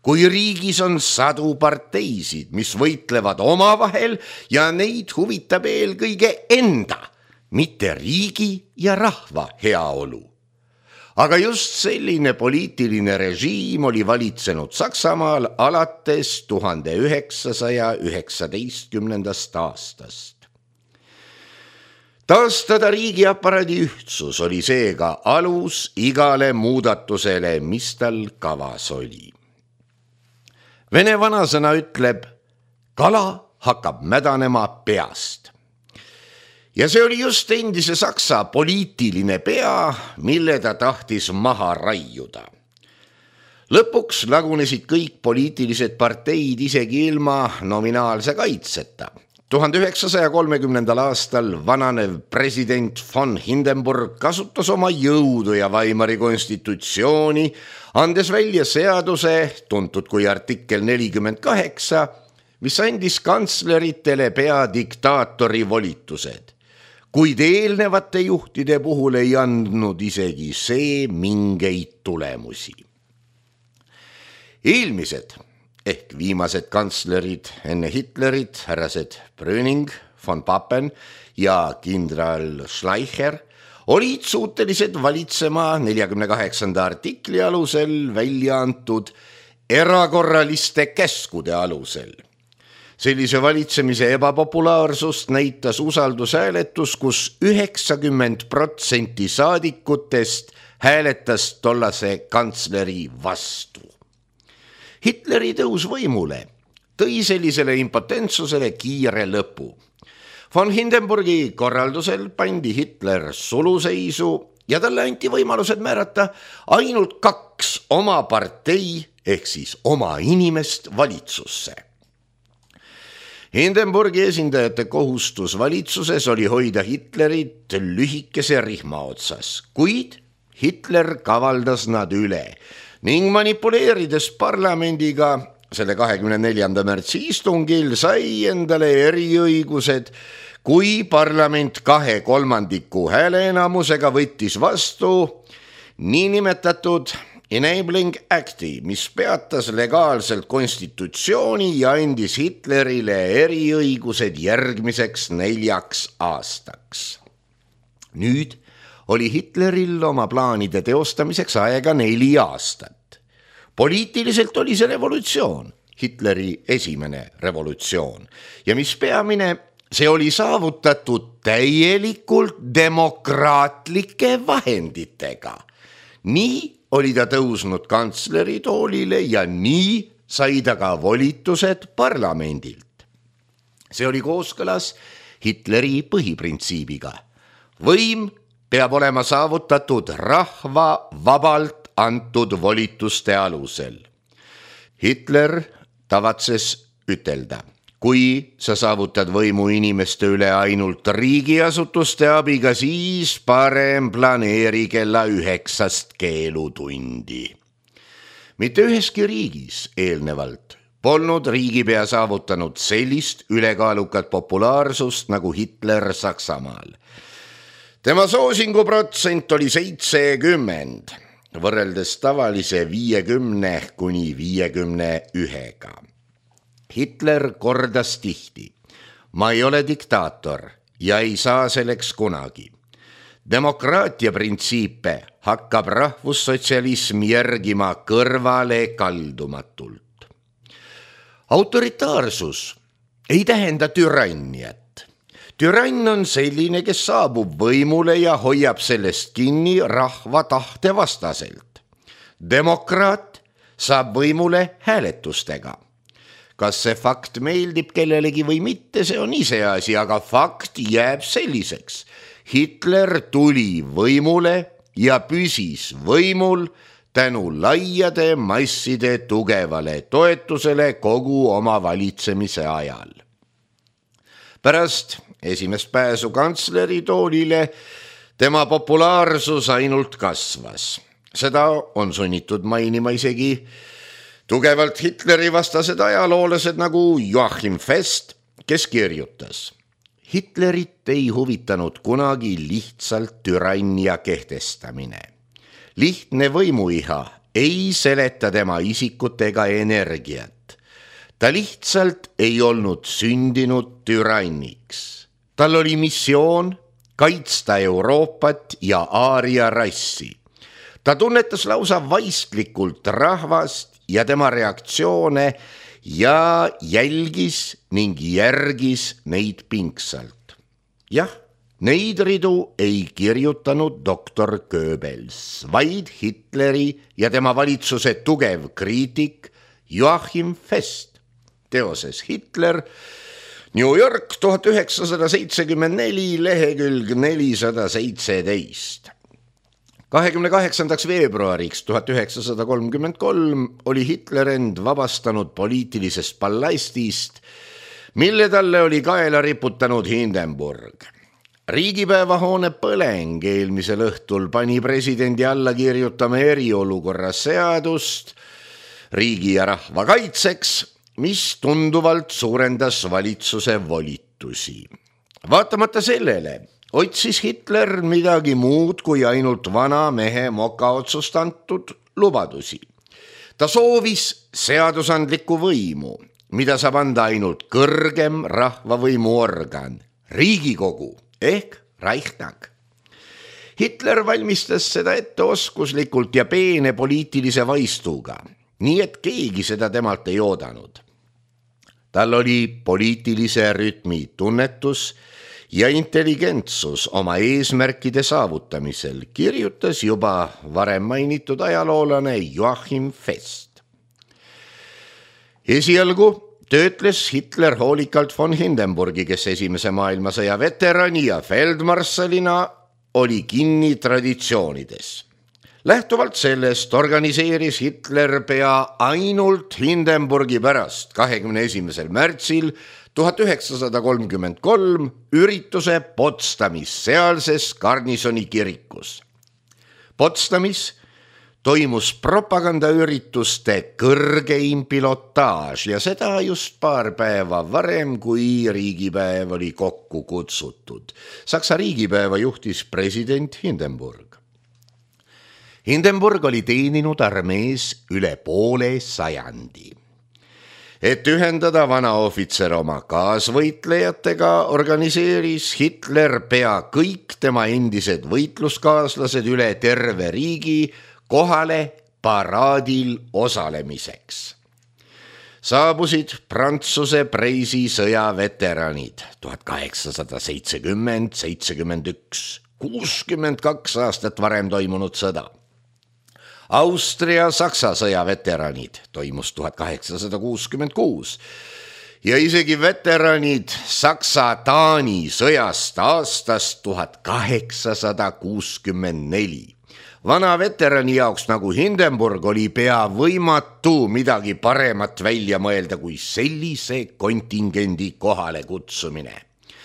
kui riigis on sadu parteisid, mis võitlevad omavahel ja neid huvitab eelkõige enda, mitte riigi ja rahva heaolu. Aga just selline poliitiline režiim oli valitsenud Saksamaal alates tuhande üheksasaja üheksateistkümnendast aastast. Taastada riigiaparaadi ühtsus oli seega alus igale muudatusele, mis tal kavas oli. Vene vanasõna ütleb, kala hakkab mädanema peast. Ja see oli just endise Saksa poliitiline pea, mille ta tahtis maha raiuda. Lõpuks lagunesid kõik poliitilised parteid isegi ilma nominaalse kaitseta. tuhande üheksasaja kolmekümnendal aastal vananev president von Hindenburg kasutas oma jõudu ja Weimari konstitutsiooni, andes välja seaduse, tuntud kui artikkel nelikümmend kaheksa, mis andis kantsleritele peadiktaatori volitused, kuid eelnevate juhtide puhul ei andnud isegi see mingeid tulemusi. Eelmised ehk viimased kantslerid enne Hitlerit, härrased Brüning, von Papen ja kindral Schleicher, olid suutelised valitsema neljakümne kaheksanda artikli alusel välja antud erakorraliste käskude alusel. Sellise valitsemise ebapopulaarsust näitas usaldushääletus, kus üheksakümmend protsenti saadikutest hääletas tollase kantsleri vastu. Hitleri tõus võimule tõi sellisele impotentsusele kiire lõpu. Von Hindenburgi korraldusel pandi Hitler suluseisu ja talle anti võimalused määrata ainult kaks oma partei ehk siis oma inimest valitsusse. Hindenburgi esindajate kohustus valitsuses oli hoida Hitlerit lühikese rihma otsas, kuid Hitler kavaldas nad üle ning manipuleerides parlamendiga selle kahekümne neljanda märtsi istungil sai endale eriõigused, kui parlament kahe kolmandiku hääleenamusega võttis vastu niinimetatud Enabling Acti, mis peatas legaalselt konstitutsiooni ja andis Hitlerile eriõigused järgmiseks neljaks aastaks. Nüüd oli Hitleril oma plaanide teostamiseks aega neli aastat. Poliitiliselt oli see revolutsioon, Hitleri esimene revolutsioon. Ja mis peamine, see oli saavutatud täielikult demokraatlike vahenditega. Nii oli ta tõusnud kantsleritoolile ja nii sai ta ka volitused parlamendilt. See oli kooskõlas Hitleri põhiprintsiibiga. Võim peab olema saavutatud rahva vabalt antud volituste alusel. Hitler tavatses ütelda, kui sa saavutad võimu inimeste üle ainult riigiasutuste abiga, siis parem planeeri kella üheksast keelutundi. Mitte üheski riigis eelnevalt polnud riigipea saavutanud sellist ülekaalukat populaarsust nagu Hitler Saksamaal. Tema soosingu protsent oli seitsekümmend, võrreldes tavalise viiekümne kuni viiekümne ühega. Hitler kordas tihti, ma ei ole diktaator ja ei saa selleks kunagi. Demokraatia printsiipe hakkab rahvussotsialism järgima kõrvale kaldumatult. Autoritaarsus ei tähenda türanniat. Türann on selline, kes saabub võimule ja hoiab sellest kinni rahva tahte vastaselt. Demokraat saab võimule hääletustega. Kas see fakt meeldib kellelegi või mitte, see on iseasi, aga fakt jääb selliseks. Hitler tuli võimule ja püsis võimul tänu laiade masside tugevale toetusele kogu oma valitsemise ajal. Pärast esimest pääsu kantsleritoolile tema populaarsus ainult kasvas. Seda on sunnitud mainima isegi tugevalt Hitleri vastased ajaloolased nagu Joachim Fest, kes kirjutas: Hitlerit ei huvitanud kunagi lihtsalt türannia kehtestamine. Lihtne võimuiha ei seleta tema isikut ega energiat. Ta lihtsalt ei olnud sündinud türanniks. Tal oli missioon kaitsta Euroopat ja aaria rassi. Ta tunnetas lausa vaistlikult rahvast ja tema reaktsioone ja jälgis ning järgis neid pingsalt. Jah, neid ridu ei kirjutanud doktor Goebbels, vaid Hitleri ja tema valitsuse tugev kriitik Joachim Fest. Teoses Hitler, New York tuhat üheksasada seitsekümmend neli, lehekülg nelisada seitseteist. kahekümne kaheksandaks veebruariks tuhat üheksasada kolmkümmend kolm oli Hitler end vabastanud poliitilisest ballastist, mille talle oli kaela riputanud Hindenburg. Riigipäevahoone põleng eelmisel õhtul pani presidendi alla kirjutama eriolukorra seadust riigi ja rahva kaitseks, mis tunduvalt suurendas valitsuse volitusi. Vaatamata sellele otsis Hitler midagi muud kui ainult vana mehe moka otsust antud lubadusi. Ta soovis seadusandlikku võimu, mida saab anda ainult kõrgem rahvavõimu organ, Riigikogu ehk Reichstag. Hitler valmistas seda ette oskuslikult ja peene poliitilise vaistuga, nii et keegi seda temalt ei oodanud. Tal oli poliitilise rütmi tunnetus ja intelligentsus oma eesmärkide saavutamisel, kirjutas juba varem mainitud ajaloolane Joachim Fest. Esialgu töötles Hitler hoolikalt von Hindenburgi, kes esimese maailmasõja veterani ja feldmarsalina oli kinni traditsioonides. Lähtuvalt sellest organiseeris Hitler pea ainult Hindenburgi pärast kahekümne esimesel märtsil tuhat üheksasada kolmkümmend kolm ürituse Potsdamis sealses garnisoni kirikus. Potsdamis toimus propagandaürituste kõrgeim pilotaaž ja seda just paar päeva varem, kui riigipäev oli kokku kutsutud. Saksa riigipäeva juhtis president Hindenburg. Hindenburg oli teeninud armees üle poole sajandi. Et ühendada vana ohvitser oma kaasvõitlejatega, organiseeris Hitler pea kõik tema endised võitluskaaslased üle terve riigi kohale paraadil osalemiseks. Saabusid Prantsuse Preisi sõja veteranid tuhat kaheksasada seitsekümmend, seitsekümmend üks, kuuskümmend kaks aastat varem toimunud sõda. Austria-Saksa sõja veteranid toimus tuhat kaheksasada kuuskümmend kuus ja isegi veteranid Saksa-Taani sõjast aastast tuhat kaheksasada kuuskümmend neli. Vana veterani jaoks nagu Hindenburg oli pea võimatu midagi paremat välja mõelda kui sellise kontingendi kohale kutsumine.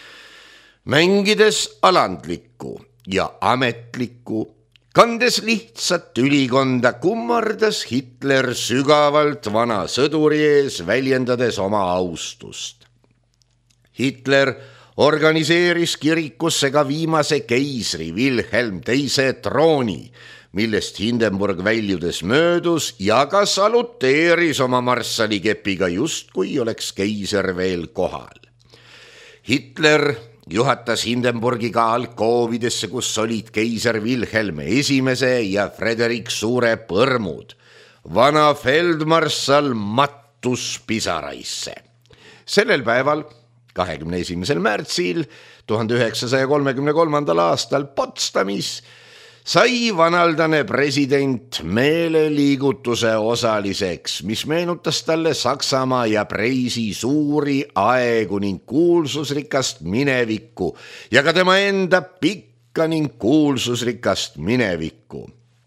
Mängides alandlikku ja ametlikku, kandes lihtsat ülikonda, kummardas Hitler sügavalt vana sõduri ees, väljendades oma austust. Hitler organiseeris kirikusse ka viimase keisri Wilhelm teise trooni, millest Hindenburg väljudes möödus ja ka saluteeris oma marssallikepiga justkui oleks keiser veel kohal. Hitler juhatas Hindenburgiga alkoovidesse, kus olid keiser Wilhelm esimese ja Frederik Suure põrmud. Vana feldmarssal mattus pisaraisse. Sellel päeval, kahekümne esimesel märtsil tuhande üheksasaja kolmekümne kolmandal aastal Potsdamis sai vanaldane president meeleliigutuse osaliseks, mis meenutas talle Saksamaa ja Preisi suuri aegu ning kuulsusrikast minevikku ja ka tema enda pikka ning kuulsusrikast minevikku.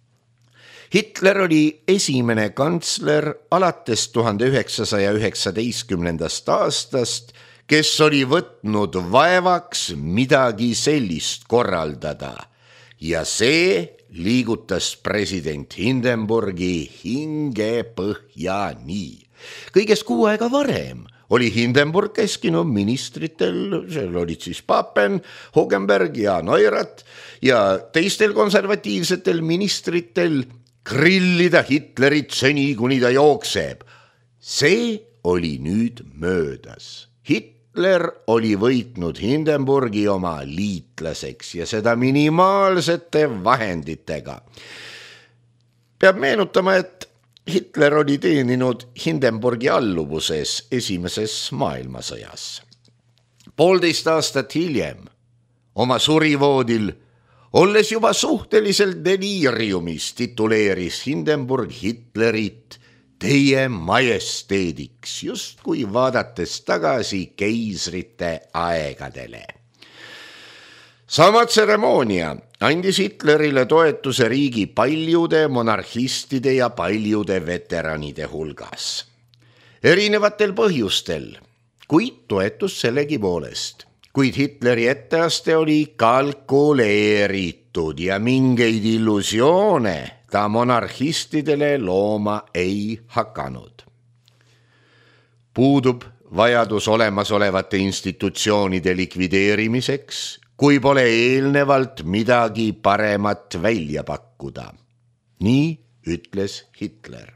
Hitler oli esimene kantsler alates tuhande üheksasaja üheksateistkümnendast aastast, kes oli võtnud vaevaks midagi sellist korraldada. Ja see liigutas president Hindenburgi hinge põhja nii. Kõigest kuu aega varem oli Hindenburg keskinud ministritel, seal olid siis Papen, Hogenberg ja Neurath ja teistel konservatiivsetel ministritel grillida Hitlerit seni, kuni ta jookseb. See oli nüüd möödas. Hitler oli võitnud Hindenburgi oma liitlaseks ja seda minimaalsete vahenditega. Peab meenutama, et Hitler oli teeninud Hindenburgi alluvuses esimeses maailmasõjas. Poolteist aastat hiljem oma surivoodil, olles juba suhteliselt deliiriumis, tituleeris Hindenburg Hitlerit teie majesteediks, just kui vaadates tagasi keisrite aegadele. Sama tseremoonia andis Hitlerile toetuse riigi paljude monarhistide ja paljude veteranide hulgas. Erinevatel põhjustel, kuid toetus sellegi poolest. Kuid Hitleri etteaste oli kalkuleeritud ja mingeid illusioone ta monarhistidele looma ei hakanud. Puudub vajadus olemasolevate institutsioonide likvideerimiseks, kui pole eelnevalt midagi paremat välja pakkuda. Nii ütles Hitler.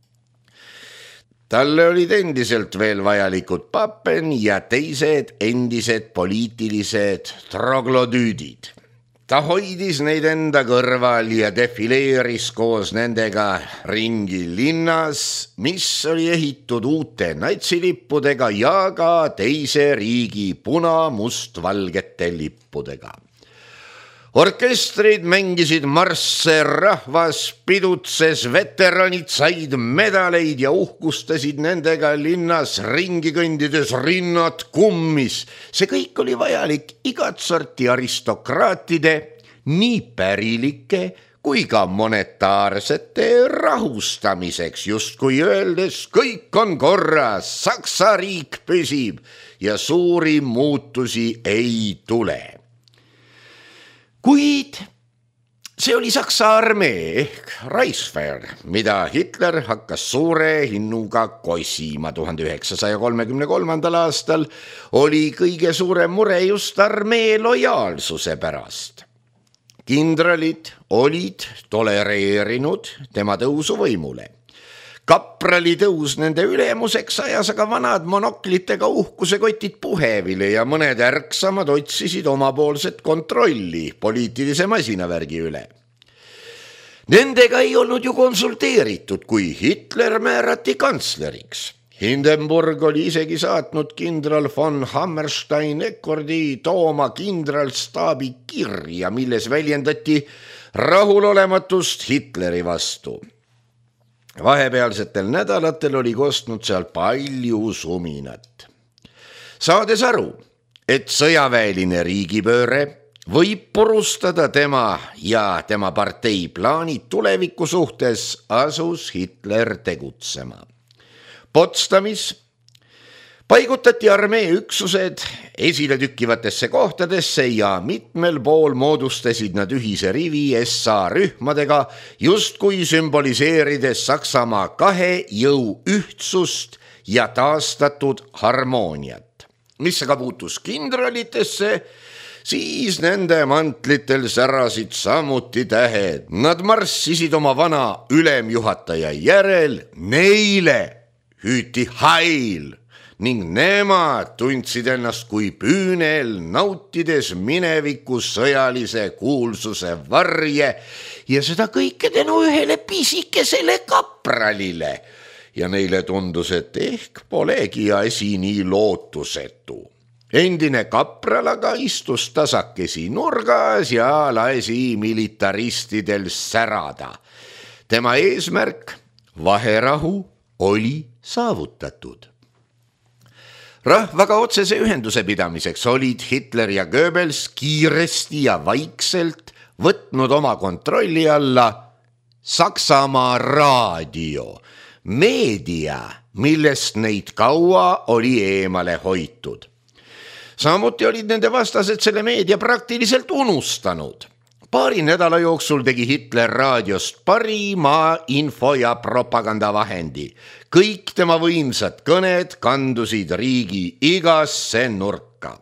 Talle olid endiselt veel vajalikud Papen ja teised endised poliitilised troglodüüdid. Ta hoidis neid enda kõrval ja defileeris koos nendega ringi linnas, mis oli ehitud uute natsilippudega ja ka teise riigi puna-must-valgete lippudega. Orkestrid mängisid marsse, rahvas pidutses, veteranid said medaleid ja uhkustasid nendega linnas ringi kõndides, rinnad kummis. See kõik oli vajalik igat sorti aristokraatide, nii pärilike kui ka monetaarsete rahustamiseks, justkui öeldes kõik on korras, Saksa riik püsib ja suuri muutusi ei tule. Kuid see oli Saksa armee ehk Reichswehr, mida Hitler hakkas suure hinnuga kosima tuhande üheksasaja kolmekümne kolmandal aastal, oli kõige suurem mure just armee lojaalsuse pärast. Kindralid olid tolereerinud tema tõusu võimule. Kaprali tõus nende ülemuseks ajas aga vanad monoklitega uhkusekotid puhevile ja mõned ärksamad otsisid omapoolset kontrolli poliitilise masinavärgi üle. Nendega ei olnud ju konsulteeritud, kui Hitler määrati kantsleriks. Hindenburg oli isegi saatnud kindral von Hammerstein-Eckordi tooma kindralstaabi kirja, milles väljendati rahulolematust Hitleri vastu. Vahepealsetel nädalatel oli kostnud seal palju suminat. Saades aru, et sõjaväeline riigipööre võib purustada tema ja tema partei plaanid tuleviku suhtes, asus Hitler tegutsema. Potsdamis paigutati armee üksused esile tükkivatesse kohtadesse ja mitmel pool moodustasid nad ühise rivi S A rühmadega, justkui sümboliseerides Saksamaa kahe jõu ühtsust ja taastatud harmooniat. Mis aga puutus kindralitesse, siis nende mantlitel särasid samuti tähed. Nad marssisid oma vana ülemjuhataja järel, neile hüüti hail ning nemad tundsid ennast kui püünel, nautides mineviku sõjalise kuulsuse varje ja seda kõike tänu ühele pisikesele kapralile. Ja neile tundus, et ehk polegi asi nii lootusetu. Endine kapral aga istus tasakesi nurgas ja lasi militaristidel särada. Tema eesmärk, vaherahu, oli saavutatud. Rahvaga otsese ühenduse pidamiseks olid Hitler ja Goebbels kiiresti ja vaikselt võtnud oma kontrolli alla Saksamaa raadio, meedia, millest neid kaua oli eemale hoitud. Samuti olid nende vastased selle meedia praktiliselt unustanud. Paari nädala jooksul tegi Hitler raadiost parima info- ja propagandavahendi. Kõik tema võimsad kõned kandusid riigi igasse nurka.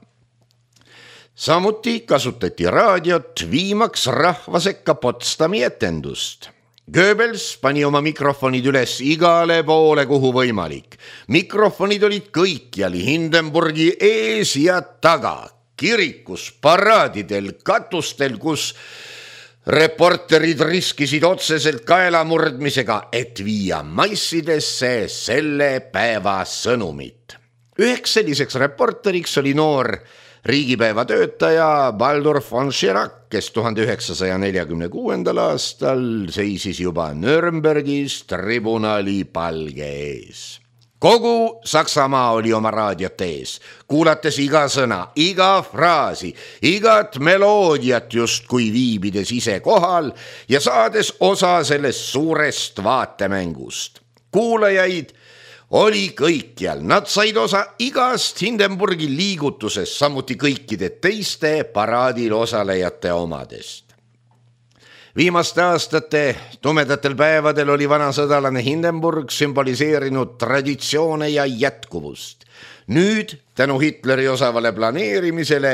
Samuti kasutati raadiot viimaks rahva sekka Potsdami etendust. Goebbels pani oma mikrofonid üles igale poole, kuhu võimalik. Mikrofonid olid kõikjal Hindenburgi ees ja taga, kirikus, paraadidel, katustel, kus reporterid riskisid otseselt kaelamurdmisega, et viia massidesse selle päeva sõnumit. Üheks selliseks reporteriks oli noor riigipäeva töötaja Baldur von Schirach, kes tuhande üheksasaja neljakümne kuuendal aastal seisis juba Nürnbergis tribunali palge ees. Kogu Saksamaa oli oma raadiot ees, kuulates iga sõna, iga fraasi, igat meloodiat justkui viibides ise kohal ja saades osa sellest suurest vaatemängust. Kuulajaid oli kõikjal, nad said osa igast Hindenburgi liigutusest, samuti kõikide teiste paraadil osalejate omadest. Viimaste aastate tumedatel päevadel oli vanasõdalane Hindenburg symboliseerinud traditsioone ja jätkuvust. Nüüd tänu Hitleri osavale planeerimisele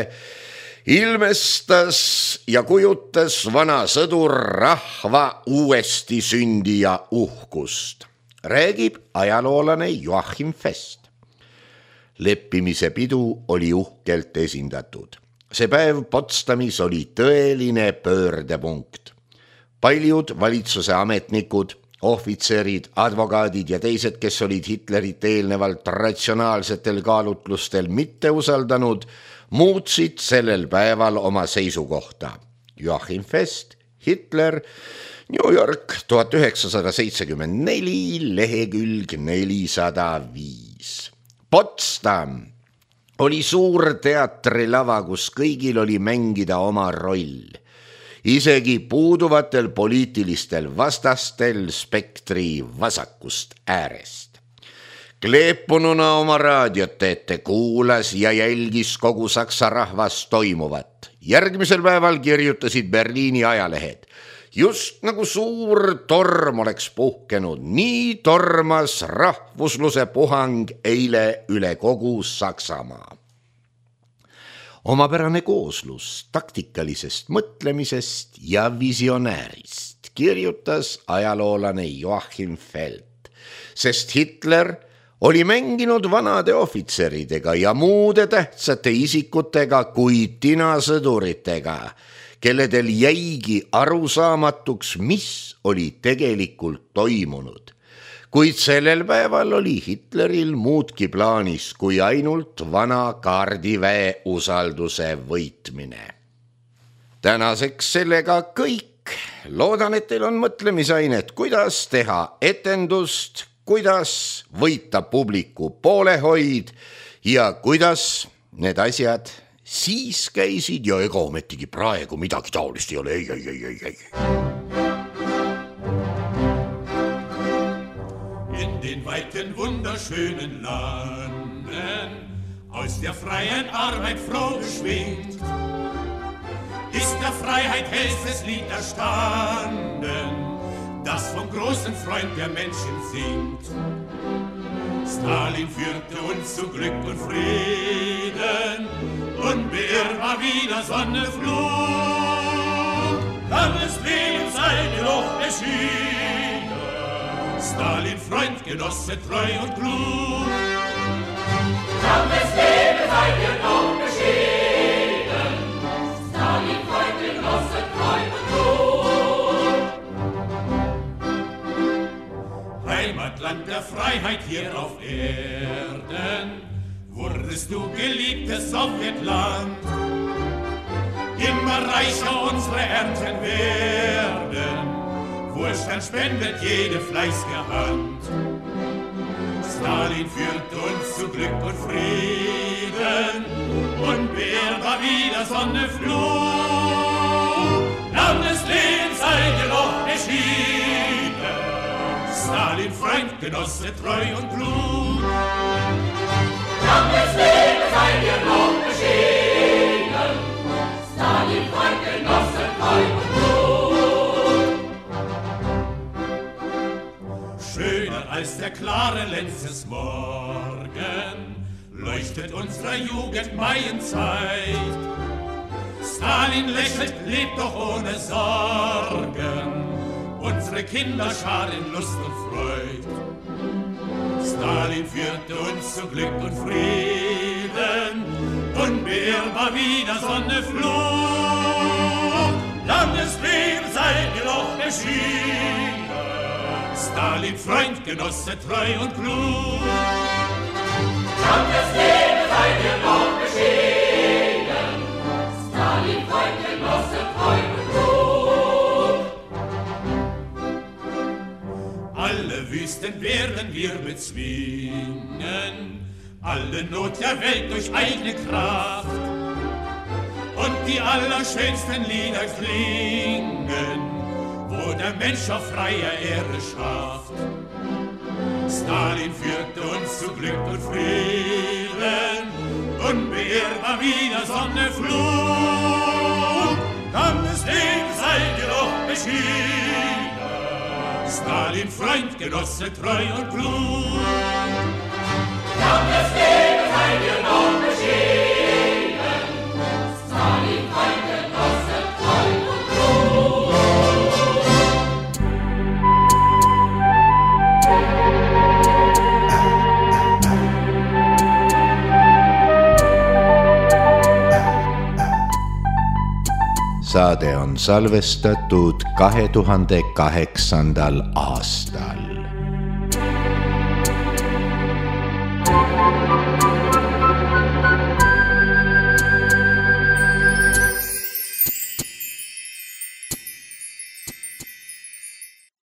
ilmestas ja kujutas vana sõdur rahva uuesti sündi ja uhkust. Räägib ajaloolane Joachim Fest. Leppimise pidu oli uhkelt esindatud. See päev Potsdamis oli tõeline pöördepunkt. Paljud valitsuse ametnikud, ohvitserid, advokaadid ja teised, kes olid Hitlerit eelnevalt ratsionaalsetel kaalutlustel mitte usaldanud, muutsid sellel päeval oma seisukohta. Joachim Fest, Hitler, New York, tuhat üheksasada seitsekümmend neli, lehekülg nelisada viis. Potsdam oli suur teatrilava, kus kõigil oli mängida oma roll. Isegi puuduvatel poliitilistel vastastel spektri vasakust äärest. Kleepununa oma raadiot ette kuulas ja jälgis kogu Saksa rahvas toimuvat. Järgmisel päeval kirjutasid Berliini ajalehed. Just nagu suur torm oleks puhkenud, nii tormas rahvusluse puhang eile üle kogu Saksamaa. Omapärane kooslus taktikalisest mõtlemisest ja visionäärist kirjutas ajaloolane Joachim Feld, sest Hitler oli mänginud vanade ohvitseridega ja muude tähtsate isikutega kui tinasõduritega, kelledel jäigi arusaamatuks, mis oli tegelikult toimunud. Kuid sellel päeval oli Hitleril muudki plaanis kui ainult vana kaardiväe usalduse võitmine. Tänaseks sellega kõik. Loodan, et teil on mõtlemisainet, kuidas teha etendust, kuidas võita publiku poolehoid ja kuidas need asjad siis käisid ja ega ometigi praegu midagi taolist ei ole. Ei, ei, ei, ei, ei. In den weiten, wunderschönen Landen, aus der freien Arbeit froh geschwingt, ist der Freiheit hellstes Lied erstanden, das vom großen Freund der Menschen singt. Stalin führte uns zu Glück und Frieden, unbeirrbar wieder Sonne flog. Langes Leben sei dir doch erschienen, Stalin, Freund, Genosse, treu und klug. Langes Leben sei dir doch erschienen, Stalin, Freund, Genosse, treu und klug. Heimatland der Freiheit hier auf Erden, wurdest du geliebtes Sowjetland. Immer reicher unsere Ernten werden, Wohlstand spendet jede fleißige Hand. Stalin führt uns zu Glück und Frieden, unbeirrbar wieder Sonne flog. Langes Leben sei dir noch erschienen, Stalin, Freund, Genosse, treu und klug. Langes Leben sei dir noch erschienen, Stalin, Freund, Genosse, treu und klug. Schöner als der klare Lenz des Morgen leuchtet unsere Jugend Maienzeit. Stalin lächelt, lebt doch ohne Sorgen und unsere Kinderschar in Lust und Freud. Stalin führte uns zu Glück und Frieden, unbeirrbar wie der Sonne Flug. Langes Leben sei dir noch beschieden, Stalin, Freund, Genosse, treu und klug. Langes Leben sei dir noch beschieden, Stalin, Freund, Genosse, treu und klug. Alle Wüsten werden wir bezwingen, alle Not der Welt durch eigene Kraft. Und die allerschönsten Lieder klingen, wo der Mensch auf freier Erde schafft. Stalin führte uns zu Glück und Frieden, unbeirrbar wie der Sonne Flug. Langes Leben sei dir doch beschieden, Stalin, Freund, Genosse, treu und klug. Langes Leben sei dir noch beschieden, Stalin, Freund, Genosse, treu und klug. Saade on salvestatud kahe tuhande kaheksandal aastal.